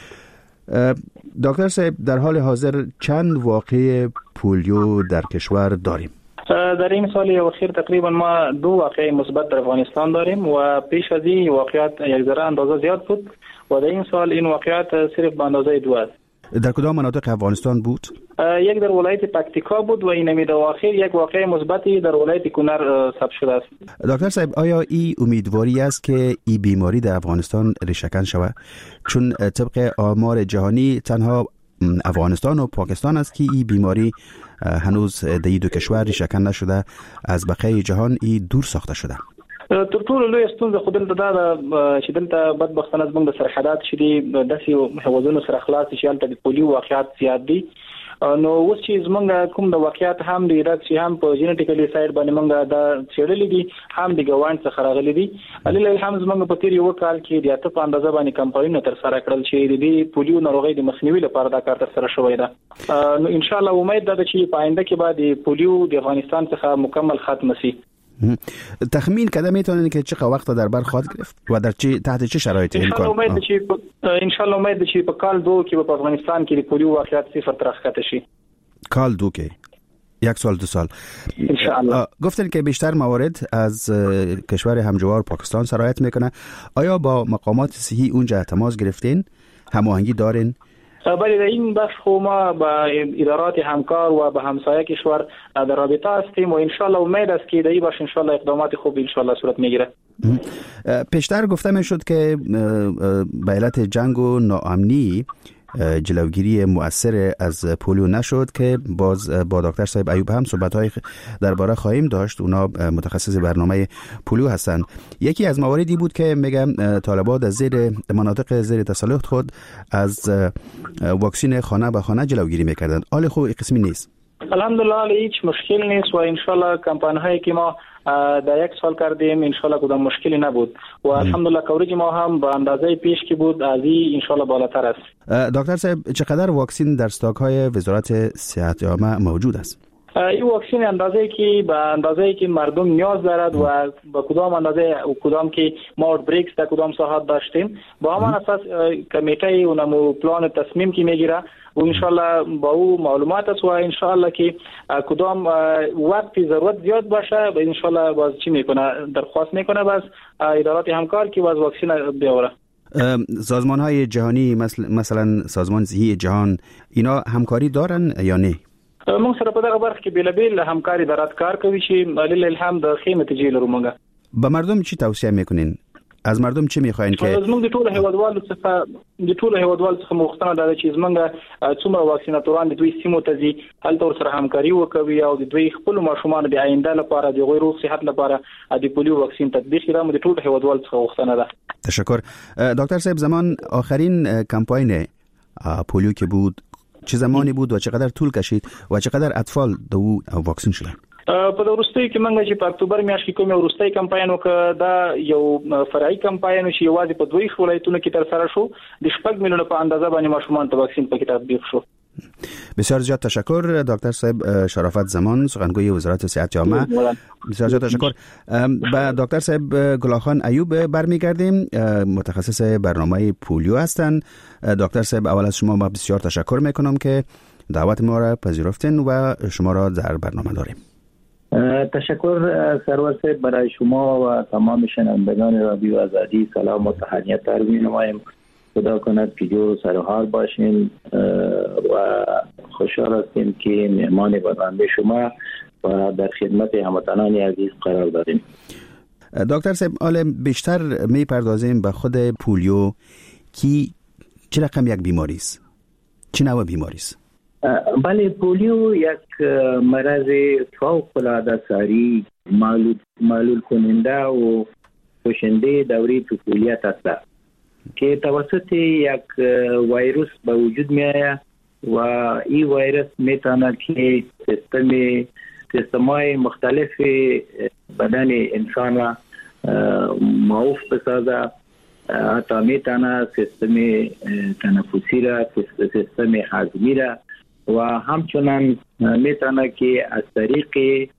Speaker 5: دکتر صاحب، در حال حاضر چند واقعه پولیو در کشور داریم؟
Speaker 6: در این سال اخیر تقریبا ما 2 واقعه مثبت در افغانستان داریم و پیش از این واقعات یک ذره اندازه زیاد بود و در این سال این واقعات صرف به اندازه 2 است.
Speaker 5: در کدام مناطق افغانستان بود؟
Speaker 6: یک در ولایت پکتیکا بود و این امید اخر یک واقعه مثبتی در ولایت کنر ثبت شده است.
Speaker 5: دکتر صاحب، آیا این امیدواری است که این بیماری در افغانستان ریشه‌کن شود؟ چون طبق آمار جهانی تنها افغانستان و پاکستان است که این بیماری هنوز در این 2 کشور ریشه‌کن نشده، از بقیه جهان این دور ساخته شده.
Speaker 6: تر ټولو لوی ستونزه خو دلته دا چې دلته بدبختانه زموږ د سرحدات چې دي داسې حوزونو سره خلاص چې هلته د پولیو واقعات زیات دي. نو اوس چې زموږ کوم د واقعات هم د عراق چې هم په جینټیکلی سایډ باندې موږ دا څېړلې دي، هم د ګوانډ څخه راغلي دي. الله هم زموږ په تیر یو کال کې د اته په اندازه باندې کمپاینونه تر سره کړل چې د دې پولیو ناروغۍ د مخنیوي لپاره دا کار تر سره شوی دی. نو ان شاء الله امید ده چې په آینده کې به د پولیو د افغانستان څخه مکمل ختم شي.
Speaker 5: تخمین کده میتونین که چقدر وقت در بر خواهد گرفت و در تحت چه شرایطی امکان؟
Speaker 6: ان شاء الله امید چې په کال 2 کې په افغانستان کې د پولیو واقعیت صفر تر راښکته شي.
Speaker 5: کال 2 کې 1 سال 2 سال
Speaker 6: ان شاء الله.
Speaker 5: گفتن که بیشتر موارد از کشور همجوار پاکستان سرایت میکنه. آیا با مقامات صحی اونجا تماس گرفتین؟ هماهنگی دارین؟
Speaker 6: بله، در این بخش ما با ادارات همکار و با همسایه کشور در رابطه هستیم و انشالله امید است که در این بخش انشالله اقدامات خوب انشالله صورت میگیره.
Speaker 5: پیشتر گفته میشد که به علت جنگ و ناامنی جلوگیری مؤثر از پولیو نشد که باز با دکتر صاحب ایوب هم صحبت‌های درباره خواهیم داشت. اونا متخصص برنامه پولیو هستند. یکی از مواردی بود که میگم طالبان از زیر مناطق زیر تسلط خود از واکسین خانه به خانه جلوگیری میکردند. حال خوب این قسمی نیست.
Speaker 6: الحمدلله هیچ مشکل نیست و انشالله کمپانی‌هایی که ما در 1 سال کردیم انشالله کدام مشکلی نبود و الحمدلله کوریج ما هم به اندازه پیش که بود از این انشالله بالاتر است.
Speaker 5: دکتر صاحب، چقدر واکسین در استاک های وزارت صحت عامه موجود است؟
Speaker 6: این واکسن اندازه‌ای که مردم نیاز دارد و به کدام اندازه و کدام که ما اوتبریکس در کدام ساحات داشتیم با همان اساس کمیته اونمو پلان تصمیم که میگیره و انشالله با او معلومات است و انشالله که کدام وقتی ضرورت زیاد باشه و انشالله باز چی میکنه درخواست میکنه باز ادارات همکار که باز واکسن بیاوره.
Speaker 5: سازمان های جهانی مثلا سازمان صحی جهان اینا همکاری دارن یا نه؟
Speaker 6: موږ سره په دغه برخه کې بیل همکاري دارات کار کوي چې مالي الهام د خې نتیجې لرو. موږ
Speaker 5: به مردم چی توصیه میکنین؟ از مردم چی میخواین که
Speaker 6: موږ د ټولو هیوادوالو څخه مغوښتنه ده چې موږ څومره واکسیناتوران د دوی سیمو ته ځي هلته ورسره همکاري وکوي او د دوی خپل ماشومان د آینده لپاره د غوړو صحت لپاره د پولیو واکسین تطبیق کړه. موږ د ټولو هیوادوالو څخه مغوښتنه ده.
Speaker 5: تشکر دکتر صاحب. زمان آخرین کمپاین پولیو که بود چه زمانی بود و چقدر طول کشید و چقدر اطفال دو واکسین شدن؟
Speaker 6: په وروستۍ کې موږ چې په اکتوبر میاشت کې کومه وروستۍ کمپاین وکړه دا یو فرعي کمپاین چې یوازې په دوی ولایتونو کې تر سره شو د 6 میلیونه په اندازه باندې ماشومان ته واکسین پکې تطبیق شو.
Speaker 5: بسیار زیاد تشکر دکتر صاحب شرافت زمان سخنگوی وزارت صحت جامعه. بسیار زیاد تشکر. با دکتر صاحب گلاخان ایوب برمیگردیم متخصص برنامه پولیو هستند. دکتر صاحب اول از شما ما بسیار تشکر میکنم که دعوت ما را پذیرفتین و شما را در برنامه داریم.
Speaker 7: تشکر سرور صاحب. برای شما و تمام شنوندگان رادیو آزادی سلام و تهنیت عرض می‌نمایم. خدا کند که جور و سرحال باشین و خوشحال هستیم که مهمان برنامه شما و در خدمت هموطنان عزیز قرار داریم.
Speaker 5: دکتر صاحب حالا بیشتر میپردازیم به خود پولیو کی چه رقم یک بیماری است؟ چه نوع بیماری است؟
Speaker 7: بله، پولیو یک مرض فوق العاده ساری معلول کننده و کشنده دوره طفولیت است که توسط یک ویروس به وجود می آید و این ویروس میتونه که سیستم‌های مختلف بدن انسان را معوف بسازه. حتی میتونه سیستم تنفسی را، سیستم هضمی را و همچنان میتونه که از طریق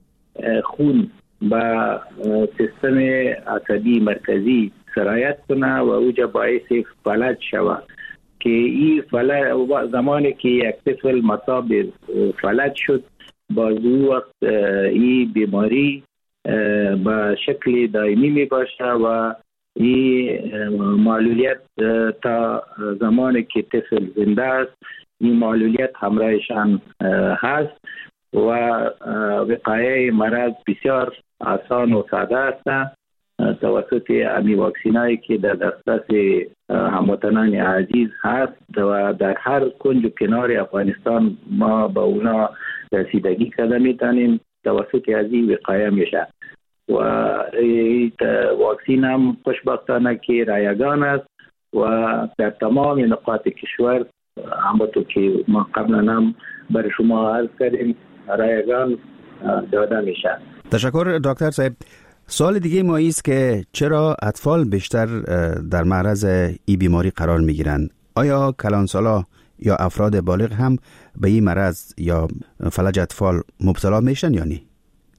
Speaker 7: خون به سیستم عصبی مرکزی سرایت کنه و اوجا باعث فلج شود که این زمانی که یک طفل مصاب فلج شد باز وقت این بیماری به شکل دائمی می باشه و این معلولیت تا زمانی که طفل زنده است این معلولیت همراهشان هست و وقایه مرض بسیار آسان و ساده است توسط امی واکسینایی که در دسترس هموطنان عزیز هست و در هر کنج و کنار افغانستان ما با اونا رسیدگی کرده میتونیم توسط از این وقایه میشه و واکسین هم خوشبختانه که رایگان است و در تمام نقاط کشور همونطور که ما قبلا هم بر شما عرض کردیم رایگان داده میشه.
Speaker 5: تشکر دکتر صاحب. سوال دیگه ما است که چرا اطفال بیشتر در معرض این بیماری قرار میگیرند؟ آیا کلانسالا یا افراد بالغ هم به این مرض یا فلج اطفال مبتلا میشن یا نه؟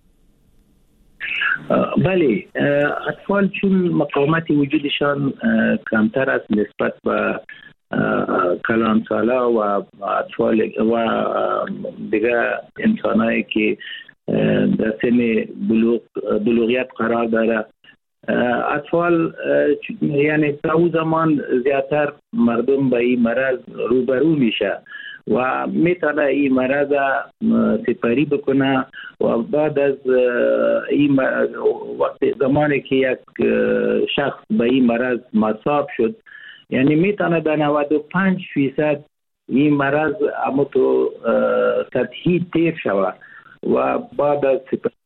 Speaker 7: بله، اطفال چون مقاومت وجودشان کمتر است نسبت به کلانسالا و اطفال و دیگه انسانایی که در سن بلوغیت قرار داره، اطفال یعنی تا او زمان زیادتر مردم به این مرض روبرو میشه و میتونه این مرض سپری بکنه و بعد از این وقت زمانی که یک شخص به این مرض مصاب شد یعنی میتونه در 95% این مرض اما تو سطحی تیر شود و بعد از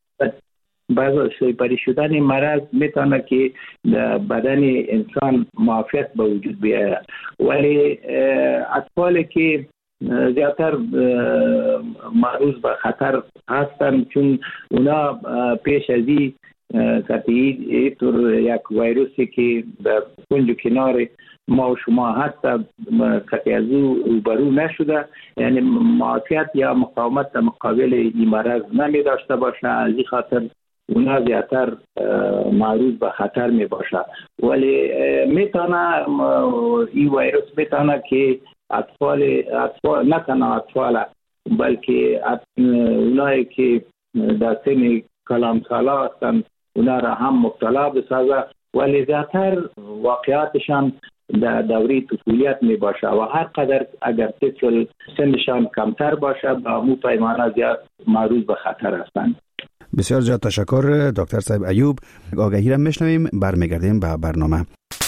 Speaker 7: سپری شدن این مرض میتونه که در بدن انسان معافیت به وجود بیاید. ولی اطفالی که زیادتر معرض به خطر هستند چون اونا پیش از این قطعی طور یک ویروسی که در کنج کنار ما و شما هست قطعی از او روبرو نشده، یعنی معافیت یا مقاومت در مقابل این مرض نمی داشته باشه، از این خاطر اونا زیادتر معرض به خطر می باشه. ولی میتونه این ویروس میتونه که اطفال نه تنها اطفال بلکه اونایی که در سن کلان سالا هستند اونا را هم مبتلا بسازه، ولی زیادتر واقعاتشان در دوره طفولیت می باشه و هر قدر اگر طفل سنشان کمتر باشه با مو پیمانه زیاد معرض به خطر هستند.
Speaker 5: بسیار زیاد تشکر دکتر صاحب ایوب. آگهی را میشنویم، برمیگردیم به برنامه.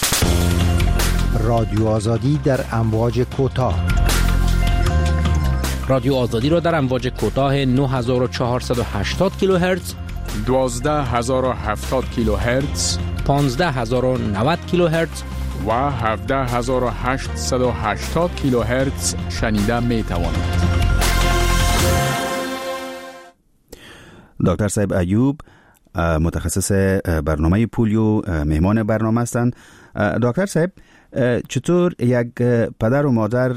Speaker 8: رادیو آزادی در امواج کوتاه.
Speaker 19: رادیو آزادی را در امواج کوتاه 9480 کیلوهرتز،
Speaker 2: 12070 کیلوهرتز،
Speaker 19: 15090 کیلوهرتز
Speaker 2: و 17880 کیلوهرتز شنیده می توانید.
Speaker 5: دکتر صاحب ایوب متخصص برنامه پولیو مهمان برنامه هستند. دکتر صاحب، چطور یک پدر و مادر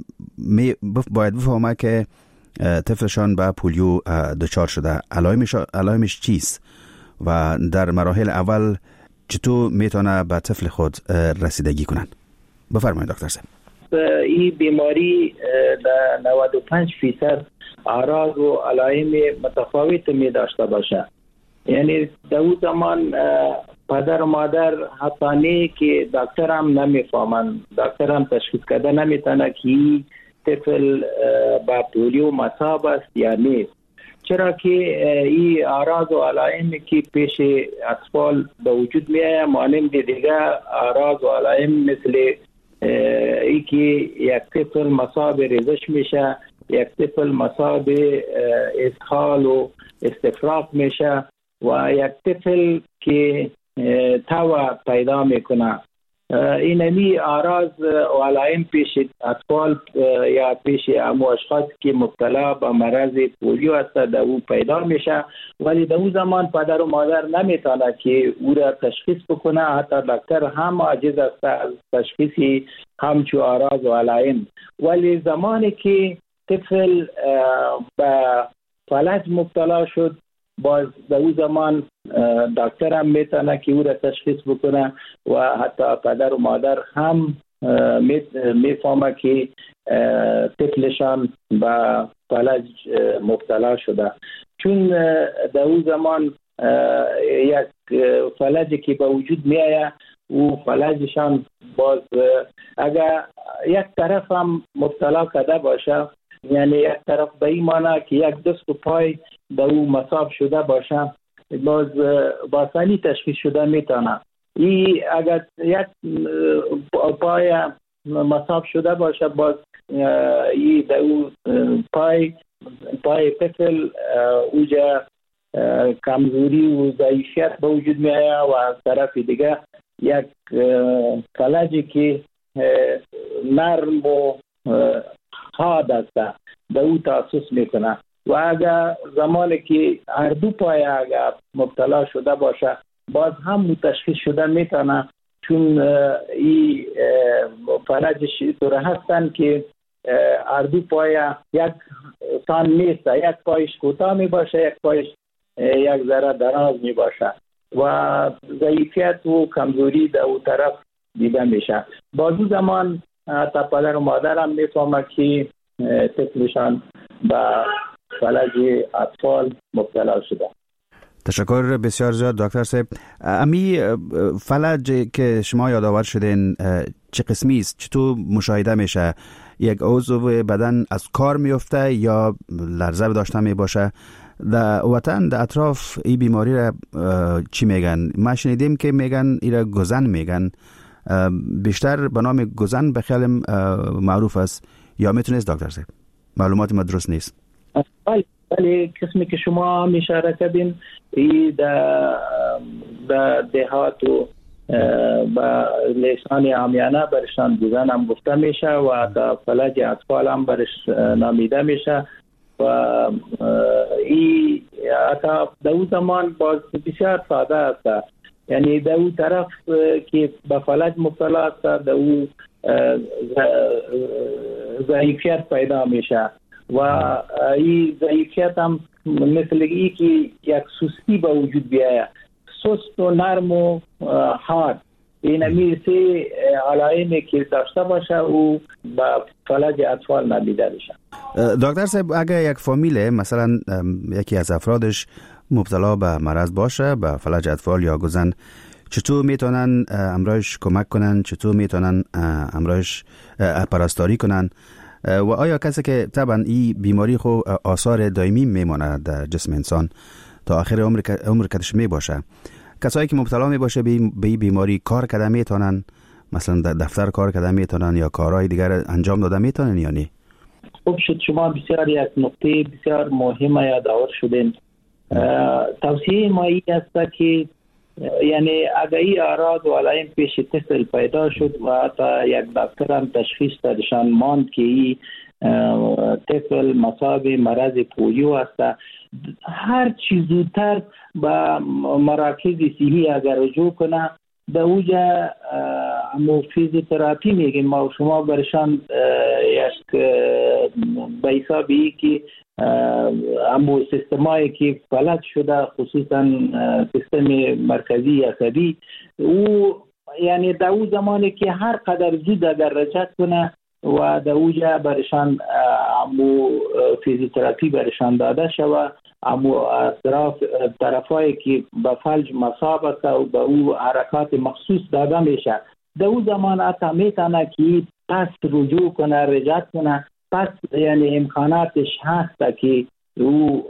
Speaker 5: باید بفهمه که طفلشان به پولیو دچار شده؟ علائمش چیست و در مراحل اول چطور میتونه به طفل خود رسیدگی کنن؟ بفرمایید دکتر صاحب.
Speaker 7: این بیماری در 95% اعراض و علائم متفاوت می داشته باشه. یعنی در اون زمان پدر و مادر حتی نه که دکتر هم نمیفهمن، دکتر هم تشخیص کرده نمیتونه که طفل با پولیو مصاب است یا نه، چرا که این اعراض و علائمی که پیش اطفال به وجود میآید مانند دیگه اعراض و علائم مثل ای که یک طفل مصاب ریزش میشه، یک طفل مصاب اسهال و استفراغ میشه و یک طفل که توا پیدا میکنه. اینمی اعراض و علائم پیش اطفال یا پیش امو اشخاص که مبتلا به مرض پولیو هست در او پیدا میشه، ولی در اون زمان پدر و مادر نمیتونه که او را تشخیص بکنه، حتی دکتر هم عاجز است از تشخیص همچو اعراض و علائم. ولی زمانی که طفل به فلج مبتلا شد، باز در اون زمان دکتر هم میتونه که او را تشخیص بکنه و حتی پدر و مادر هم میفهمه که طفلشان به فلج مبتلا شده، چون در اون زمان یک فلجی که به وجود میآید و فلجشان باز اگر یک طرف هم مبتلا کرده باشه، یعنی یک طرف به این معنی که یک دست و پای در او مصاب شده باشه، باز با آسانی تشخیص شده میتونه. این اگر یک پای مصاب شده باشه، باز این در او پای طفل اوجا کمزوری و ضعیفیت به وجود می آید و از طرف دیگه یک فلجی که نرم و حاد است در او تاسیس میکنه و اگر زمانی که هر دو پای اگر مبتلا شده باشه، باز هم تشخیص شده میتونه، چون این فلجش طور هستن که هر دو پای یک سان نیست، یک پایش کوتاه می باشه، یک پایش یک ذره دراز می باشه و ضعیفیت و کمزوری در اون طرف دیده میشه. با دو زمان حتی پدر و مادر هم میفهمه که طفلشان با فلج اطفال مبتلا شده.
Speaker 5: تشکر بسیار زیاد دکتر صاحب. امی فلج که شما یادآور شدین چه قسمی است؟ چطور مشاهده میشه؟ یک عضو بدن از کار میفته یا لرزه داشته می باشه؟ در وطن در اطراف این بیماری را چی میگن؟ ما شنیدیم که میگن ایرا گزن میگن، بیشتر به نام گزن به خیال معروف است، یا میتونست دکتر صاحب؟ معلومات ما درست نیست.
Speaker 7: ولی قسمی که شما اشاره کردین این در دهات و با لسان عامیانه برشان گزن هم گفته میشه و در فلج اطفال هم برش نامیده میشه و این حتی در اون زمان باز بسیار ساده است، یعنی در اون طرف که به فلج مبتلا است در اون ضعیفیت پیدا میشه و این ضعیفیت هم مثل ای که یک سستی به وجود بیاید، سست و نرم و حاد، این همیشه علائمی که داشته باشه و به فلج اطفال ندیده بشه.
Speaker 5: دکتر صاحب اگر یک فامیل مثلا یکی از افرادش مبتلا به مرض باشه، به فلج اطفال یا گزن، چطور میتونن امرایش کمک کنن؟ چطور میتونن امرایش پرستاری کنن؟ و آیا کسی که طبعا این بیماری خو آثار دائمی میمونه در جسم انسان تا آخر عمر کدش می باشه، کسایی که مبتلا می باشه به این بیماری کار کرده میتونن، مثلا در دفتر کار کرده میتونن یا کارهای دیگر انجام داده میتونن یا نه؟
Speaker 7: خوب شد شما بسیار یک نکته بسیار مهمه یادآور شدین. توصیه ما این است که یعنی اگر این اعراض و علائم پیش طفل پیدا شد و حتی یک دکتر هم تشخیص دادشان ماند که این طفل مصاب مرض پولیو است، هر چیز زودتر به مراکز صحی اگر رجوع کنه در اوجا فیزیوتراپی میگیم ما شما برشان یک به حسابی که امو سیستمایی که فلج شده، خصوصا سیستم مرکزی عصبی، او یعنی در او زمانی که هر قدر زود اگر رجوع کنه و در اوجا برشان امو فیزیوتراپی برشان داده شود، امو اطراف طرفایی که به فلج مصاب است و به او حرکات مخصوص داده میشه، در او زمان حتی میتونه که پس رجوع کنه، رجوع کنه، پس یعنی امکاناتش هست که او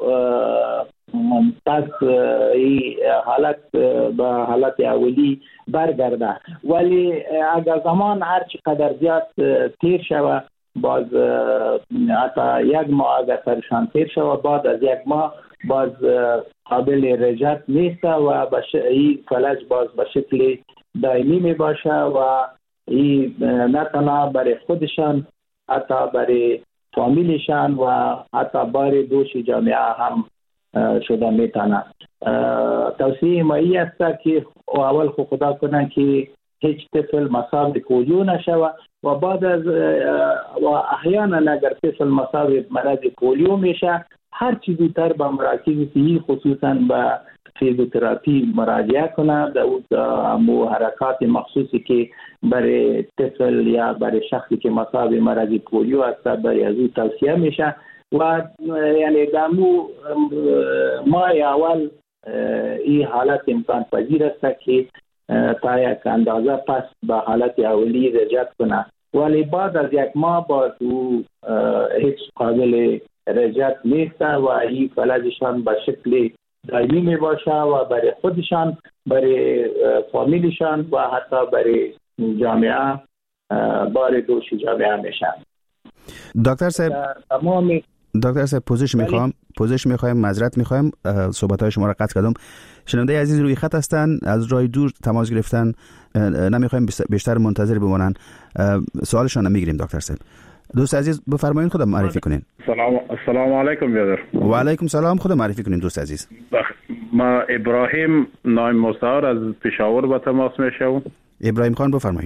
Speaker 7: پس این حالت به حالت اولی برگرده. ولی اگر زمان هر چقدر زیاد تیر شود، باز حتی یک ماه اگر سرشان تیر شود، بعد از یک ماه باز قابل رجوع نیست و این فلج باز به شکل دائمی می باشه و این نه تنها برای خودشان، حتی برای فامیلشان و حتی برای دوش جامعه هم شده میتونه. توصیه ما این است که اول خدا کنن که هیچ طفل مصاب پولیو نشود و بعد از و احیانا اگر طفل مصاب مرض پولیو میشه، هر چیز زودتر به مراکز صحی خصوصا به فیزیوتراپی مراجعه کنه. در حرکات مخصوصی که برای طفل یا برای شخصی که مصاب مرض پولیو است برای از او توصیه میشه و یعنی در ماه اول این حالت امکان پذیر است که تا یک اندازه پس به حالت اولی رجوع کنه، ولی بعد از یک ماه باز او هیچ قابل رجوع نیست و این فلجشان به شکل دائمی می باشه و برای خودشان، برای فامیلشان و حتی برای جامعه بار دوش جامعه میشن.
Speaker 5: دکتر صاحب پوزش میخوایم معذرت میخوایم، صحبت های شما را قطع کردم. شنونده عزیز روی خط هستن، از راه دور تماس گرفتن، نمیخوایم بیشتر منتظر بمونن، سوالشان نمیگیریم. دکتر صاحب دوست عزیز بفرمایید خودم معرفی کنین.
Speaker 9: سلام علیکم برادر.
Speaker 5: و علیکم سلام، خودم معرفی کنین دوست عزیز.
Speaker 9: ما ابراهیم نایم مستعار از پشاور با تماس میشم.
Speaker 5: ابراهیم خان بفرمایید.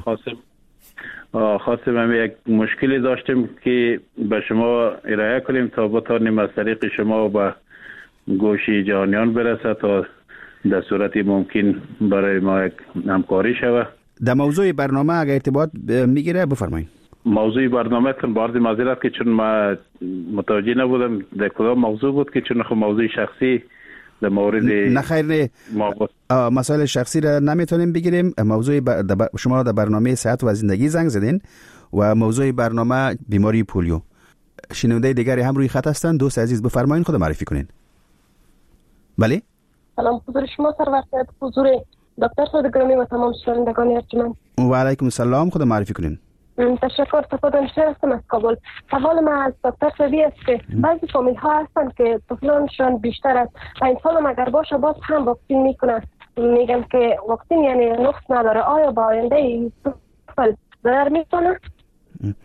Speaker 9: خواستم یک مشکلی داشتیم که به شما ارائه کنیم تا بتانیم از طریق شما به گوشی جهانیان برسه تا در صورتی ممکن برای ما یک همکاری شود.
Speaker 5: در موضوع برنامه اگر ارتباط میگیره بفرمایید.
Speaker 9: موضوع برنامه تن بارد معذرت که چون ما متوجه نبودم در کدام موضوع بود که چون خب موضوع شخصی در مورد
Speaker 5: نخیر مسائل شخصی را نمیتونیم بگیریم. موضوع شما در برنامه صحت و زندگی زنگ زدین و موضوع برنامه بیماری پولیو. شنونده دیگری هم روی خط هستن، دوست عزیز بفرمایین خود معرفی کنین. بله
Speaker 10: سلام، حضور شما سرور صاحب، حضور دکتر صاحب گرامی و تمام شنوندگان ارجمند.
Speaker 5: و علیکم السلام، خود معرفی کنین.
Speaker 10: تشکر. تفضل. هستم از کابل. سوال من از دکتر صاحبی است که بعضی فامیل ها هستند که طفلانشان بیشتر از 5 سال اگر باشه باز هم واکسین میکنن، میگن که واکسین یعنی نقص نداره، آیا با آینده طفل ضرر میکنه؟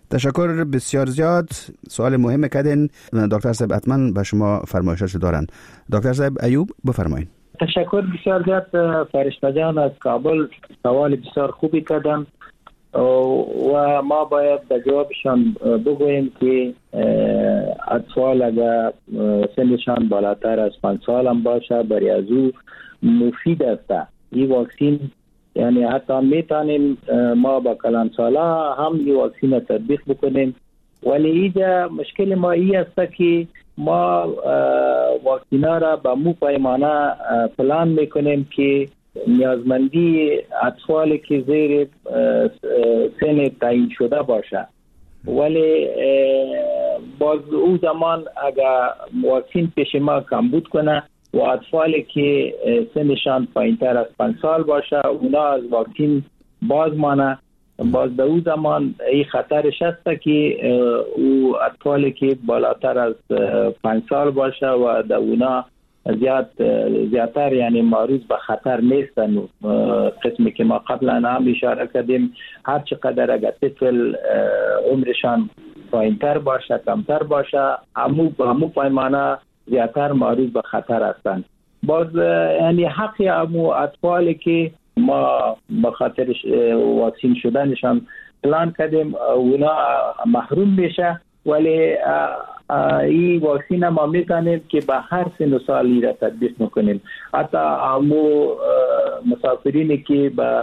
Speaker 5: تشکر بسیار زیاد. سوال مهم کردین دکتر صاحب، حتما به شما فرمایشات دارن. دکتر صاحب ایوب بفرمایید.
Speaker 7: تشکر بسیار زیاد فرشته جان از کابل، سوال بسیار خوبی کردن و ما باید در جوابشان بگوییم که اطفال اگر سنشان بالاتر از 5 سال هم باشه برای از او مفید است. این واکسین یعنی حتی میتونیم ما با کلانسالا هم این واکسین تطبیق بکنیم، ولی اینجا مشکل ما این است که ما واکسینا را به مو پیمانه پلان میکنیم که نیازمندی اطفالی که زیر سن تعیین شده باشه، ولی باز او زمان اگر واکسین پیش ما کمبود کنه و اطفالی که سنشان پایینتر از 5 سال باشه اونا از واکسین باز مانه، باز در او زمان این خطرش هست که او اطفالی که بالاتر از 5 سال باشه و در اونا زیادتر یعنی معرض به خطر نیستن. قسمی که ما قبلا هم اشاره کردیم هر چقدر اگر طفل عمرشان پایینتر باشه کمتر باشه همو پیمانه زیادتر معرض به خطر هستند. باز یعنی حقی همو اطفالی که ما به خاطر واکسین شدنشان پلان کردیم اونا محروم میشه، ولی این واکسین ما میتونیم که به هر سن و سالی را تطبیق میکنیم. حتی همو مسافرینی که به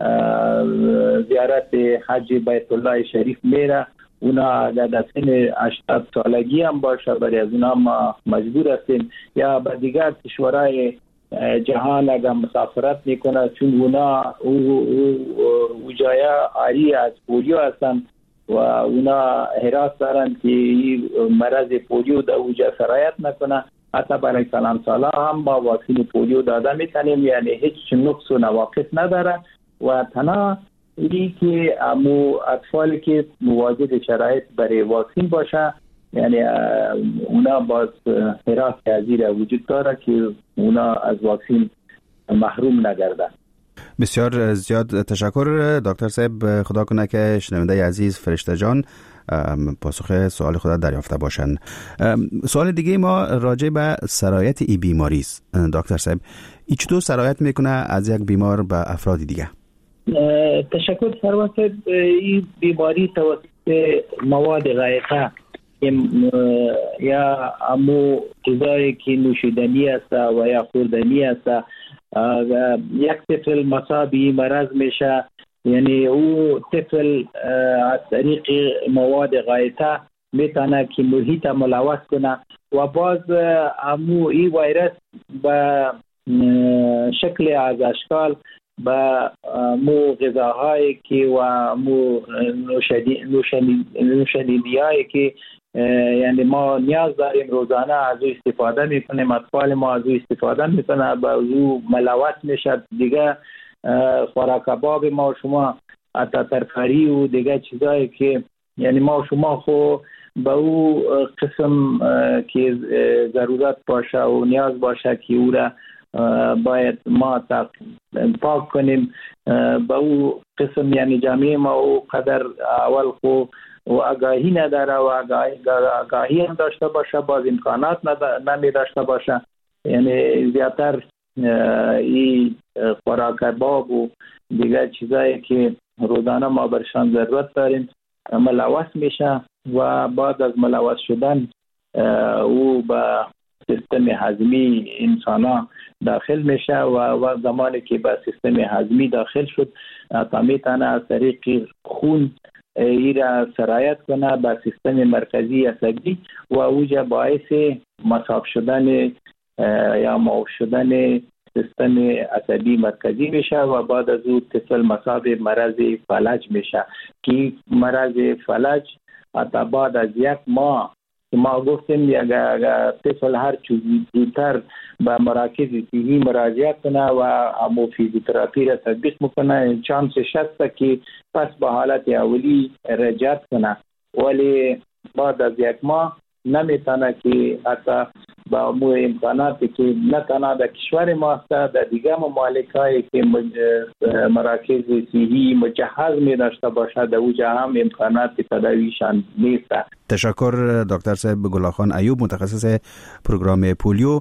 Speaker 7: زیارت حج بیت الله شریف میره اونا در سن 80 سالگی هم باشه برای از اونا ما مجبور هستیم یا به دیگر کشورهای جهان اگر مسافرت میکنه چون اونا او جای عاری از پولیو هستن و اونا حراس دارن که مرض پولیو در اوجا سرایت نکنه. حتی برای کلانسالا هم با واکسین پولیو داده میتونیم، یعنی هیچ نقص و نواقص نداره و تنها اینی که امو اطفالی که مواجد شرایط برای واکسین باشه یعنی اونا باز حراس ازیر وجود داره که اونا از واکسین محروم نگردن.
Speaker 5: بسیار زیاد تشکر دکتر صاحب. خدا کنه که شنونده عزیز فرشته جان پاسخ سوال خود دریافته باشند. سوال دیگه ما راجع به سرایت ای بیماری است. دکتر صاحب این چطور سرایت میکنه از یک بیمار به افراد دیگه؟
Speaker 7: تشکر سروت. این بیماری توسط مواد غایطه یا امو غذایی که نوشیدنی است و یا خوردنی است یک طفل مصابی مرض میشه، یعنی او طفل از طریق مواد غایطه میتونه که محیط ملوث کنه و باز امو این ویروس به شکل از اشکال با مو غذاهایی که و مو نوشیدنی هایی که یعنی ما نیاز داریم روزانه از او استفاده میکنیم، اطفال ما از او استفاده میکنه با او ملوث میشه دیگه. خوراک کباب ما شما حتی ترکاری و دیگه چیزایی که یعنی ما شما خو با او قسم که ضرورت باشه و نیاز باشه که او را باید ما پاک کنیم با او قسم، یعنی جامعه ما او قدر اول خو و آگاهی نداره و آگاهی هم داشته باشه باز امکانات نمی داشته باشه، یعنی زیادتر این خوراک کباب و دیگر چیزایی که روزانه ما برشان ضرورت داریم ملوث میشه و بعد از ملوث شدن او به سیستم هضمی انسان داخل میشه و زمانی که به سیستم هضمی داخل شد تا میتونه از طریق خون ای را سرایت کنه به سیستم مرکزی عصبی و اوجا باعث مصاب شدن یا معاف شدن سیستم عصبی مرکزی میشه و بعد از او طفل مصاب مرض فلج میشه که مرض فلج حتی بعد از یک ماه ما گفتیم اگر طفل هر چیزی زودتر به مراکز طبی مراجعه کنه و همو فیزیوتراپی را تطبیق میکنه چانسش هست که پس به حالت اولی رجعت کنه، ولی بعد از یک ماه نمیتونه که حتی با مو امکاناتی که نه تنها در کشور ما است، در دیگه ممالکایی که مراکز صحی مجهز می داشته باشد در اوجا هم امکانات تداویشان نیست.
Speaker 5: تشکر دکتر صاحب گلاخان ایوب، متخصص پروگرام پولیو.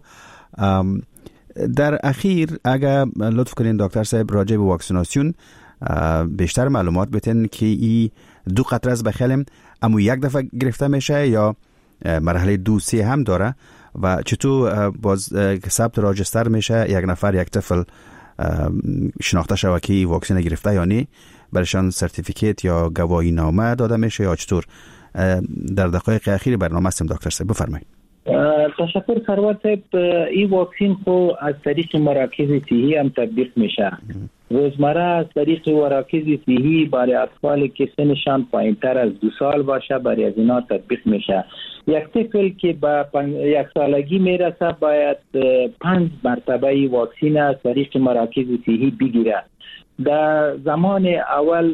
Speaker 5: در اخیر اگر لطف کنین دکتر صاحب راجع به واکسیناسیون بیشتر معلومات بتین که این 2 قطره از بخلم اما یک دفعه گرفته میشه یا مرحله 2-3 هم داره و چطور باز ثبت راجستر میشه یک نفر یک طفل شناخته شوه که واکسن گرفته یا نه، برشان سرتیفیکیت یا گواهی نامه داده میشه یا چطور؟ در دقایق اخیر برنامه هستیم دکتر صاحب، بفرمایید.
Speaker 7: تشکر سرور صاحب. این واکسین خو از طریق مراکز صحی هم تطبیق میشه. روزمره از طریق مراکز صحی برای اطفالی که سنشان پایینتر از 2 سال باشه برای از اینا تطبیق میشه. یک طفل که به 1 سالگی میرسه باید 5 مرتبه واکسین از طریق مراکز صحی بگیره. در زمان اول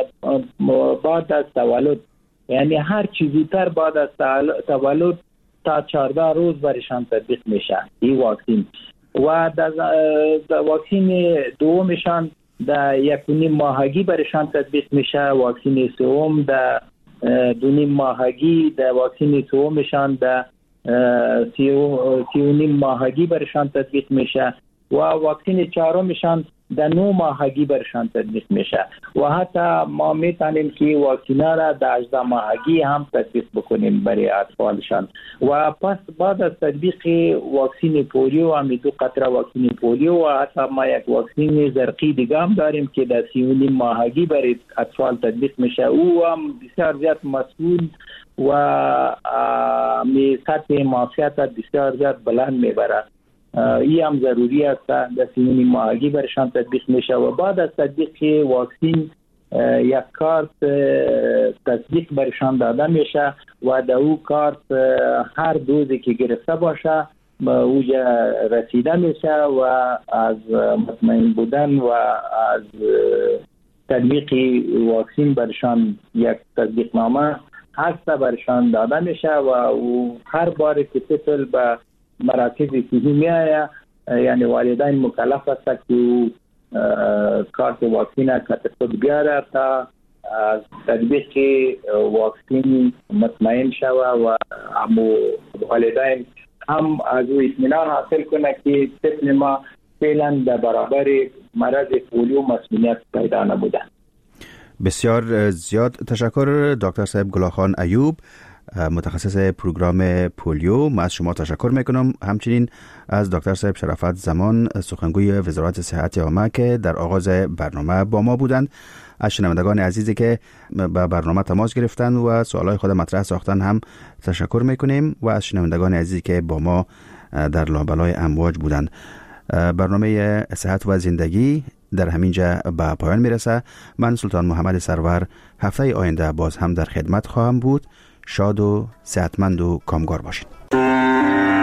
Speaker 7: بعد از تولد، یعنی هر چی زودتر بعد از تولد تا 14 روز برشان تطبیق میشه این واکسین. و در واکسین دومشان در 1.5 ماهگی برشان تطبیق میشه. واکسین سوم در 2.5 ماهگی، در واکسین سومشان در 3.5 ماهگی برشان تطبیق میشه و واکسین چهارمشان در 9 ماهگی برشان تطبیق میشه و حتی ما میتونیم که واکسینا را در 18 ماهگی هم تطبیق بکنیم برای اطفالشان. و پس بعد از تطبیق واکسین پولیو، هم 2 قطره واکسین پولیو و حتی ما یک واکسین زرقی دیگه هم داریم که در 3.5 ماهگی برای اطفال تطبیق میشه. او هم بسیار زیاد مسئول و سطح معافیت بسیار زیاد بلند میبره. این هم ضروری است در 3.5 ماهگی برشان تطبیق میشه و بعد از تطبیق واکسین یک کارت تصدیق برشان داده میشه و در او کارت هر دوزی که گرفته باشه اوجا رسیده میشه و از مطمئن بودن و از تطبیق واکسین برشان یک تصدیق نامه هست برشان داده میشه و هر بار که طفل به مراکز صحی میآید، یعنی والدین مکلف است که کارت واکسین را خود بیاره تا از تطبیق واکسین مطمئن شوه و والدین هم از او اطمینان حاصل کنه که طفل ما فعلا در برابر مرض پولیو مسئولیت پیدا نبوده.
Speaker 5: بسیار زیاد تشکر دکتر صاحب گلاخان ایوب، متخصص پروگرام پولیو. من از شما تشکر میکنم. همچنین از دکتر صاحب شرافت زمان، سخنگوی وزارت صحت عامه که در آغاز برنامه با ما بودند. از شنوندگان عزیزی که به برنامه تماس گرفتن و سوالای خود مطرح ساختن هم تشکر میکنیم و از شنوندگان عزیزی که با ما در لابلای امواج بودند. برنامه صحت و زندگی در همینجا به پایان میرسه. من سلطان محمد سرور هفته آینده باز هم در خدمت خواهم بود. شاد و صحتمند و کامگار باشید.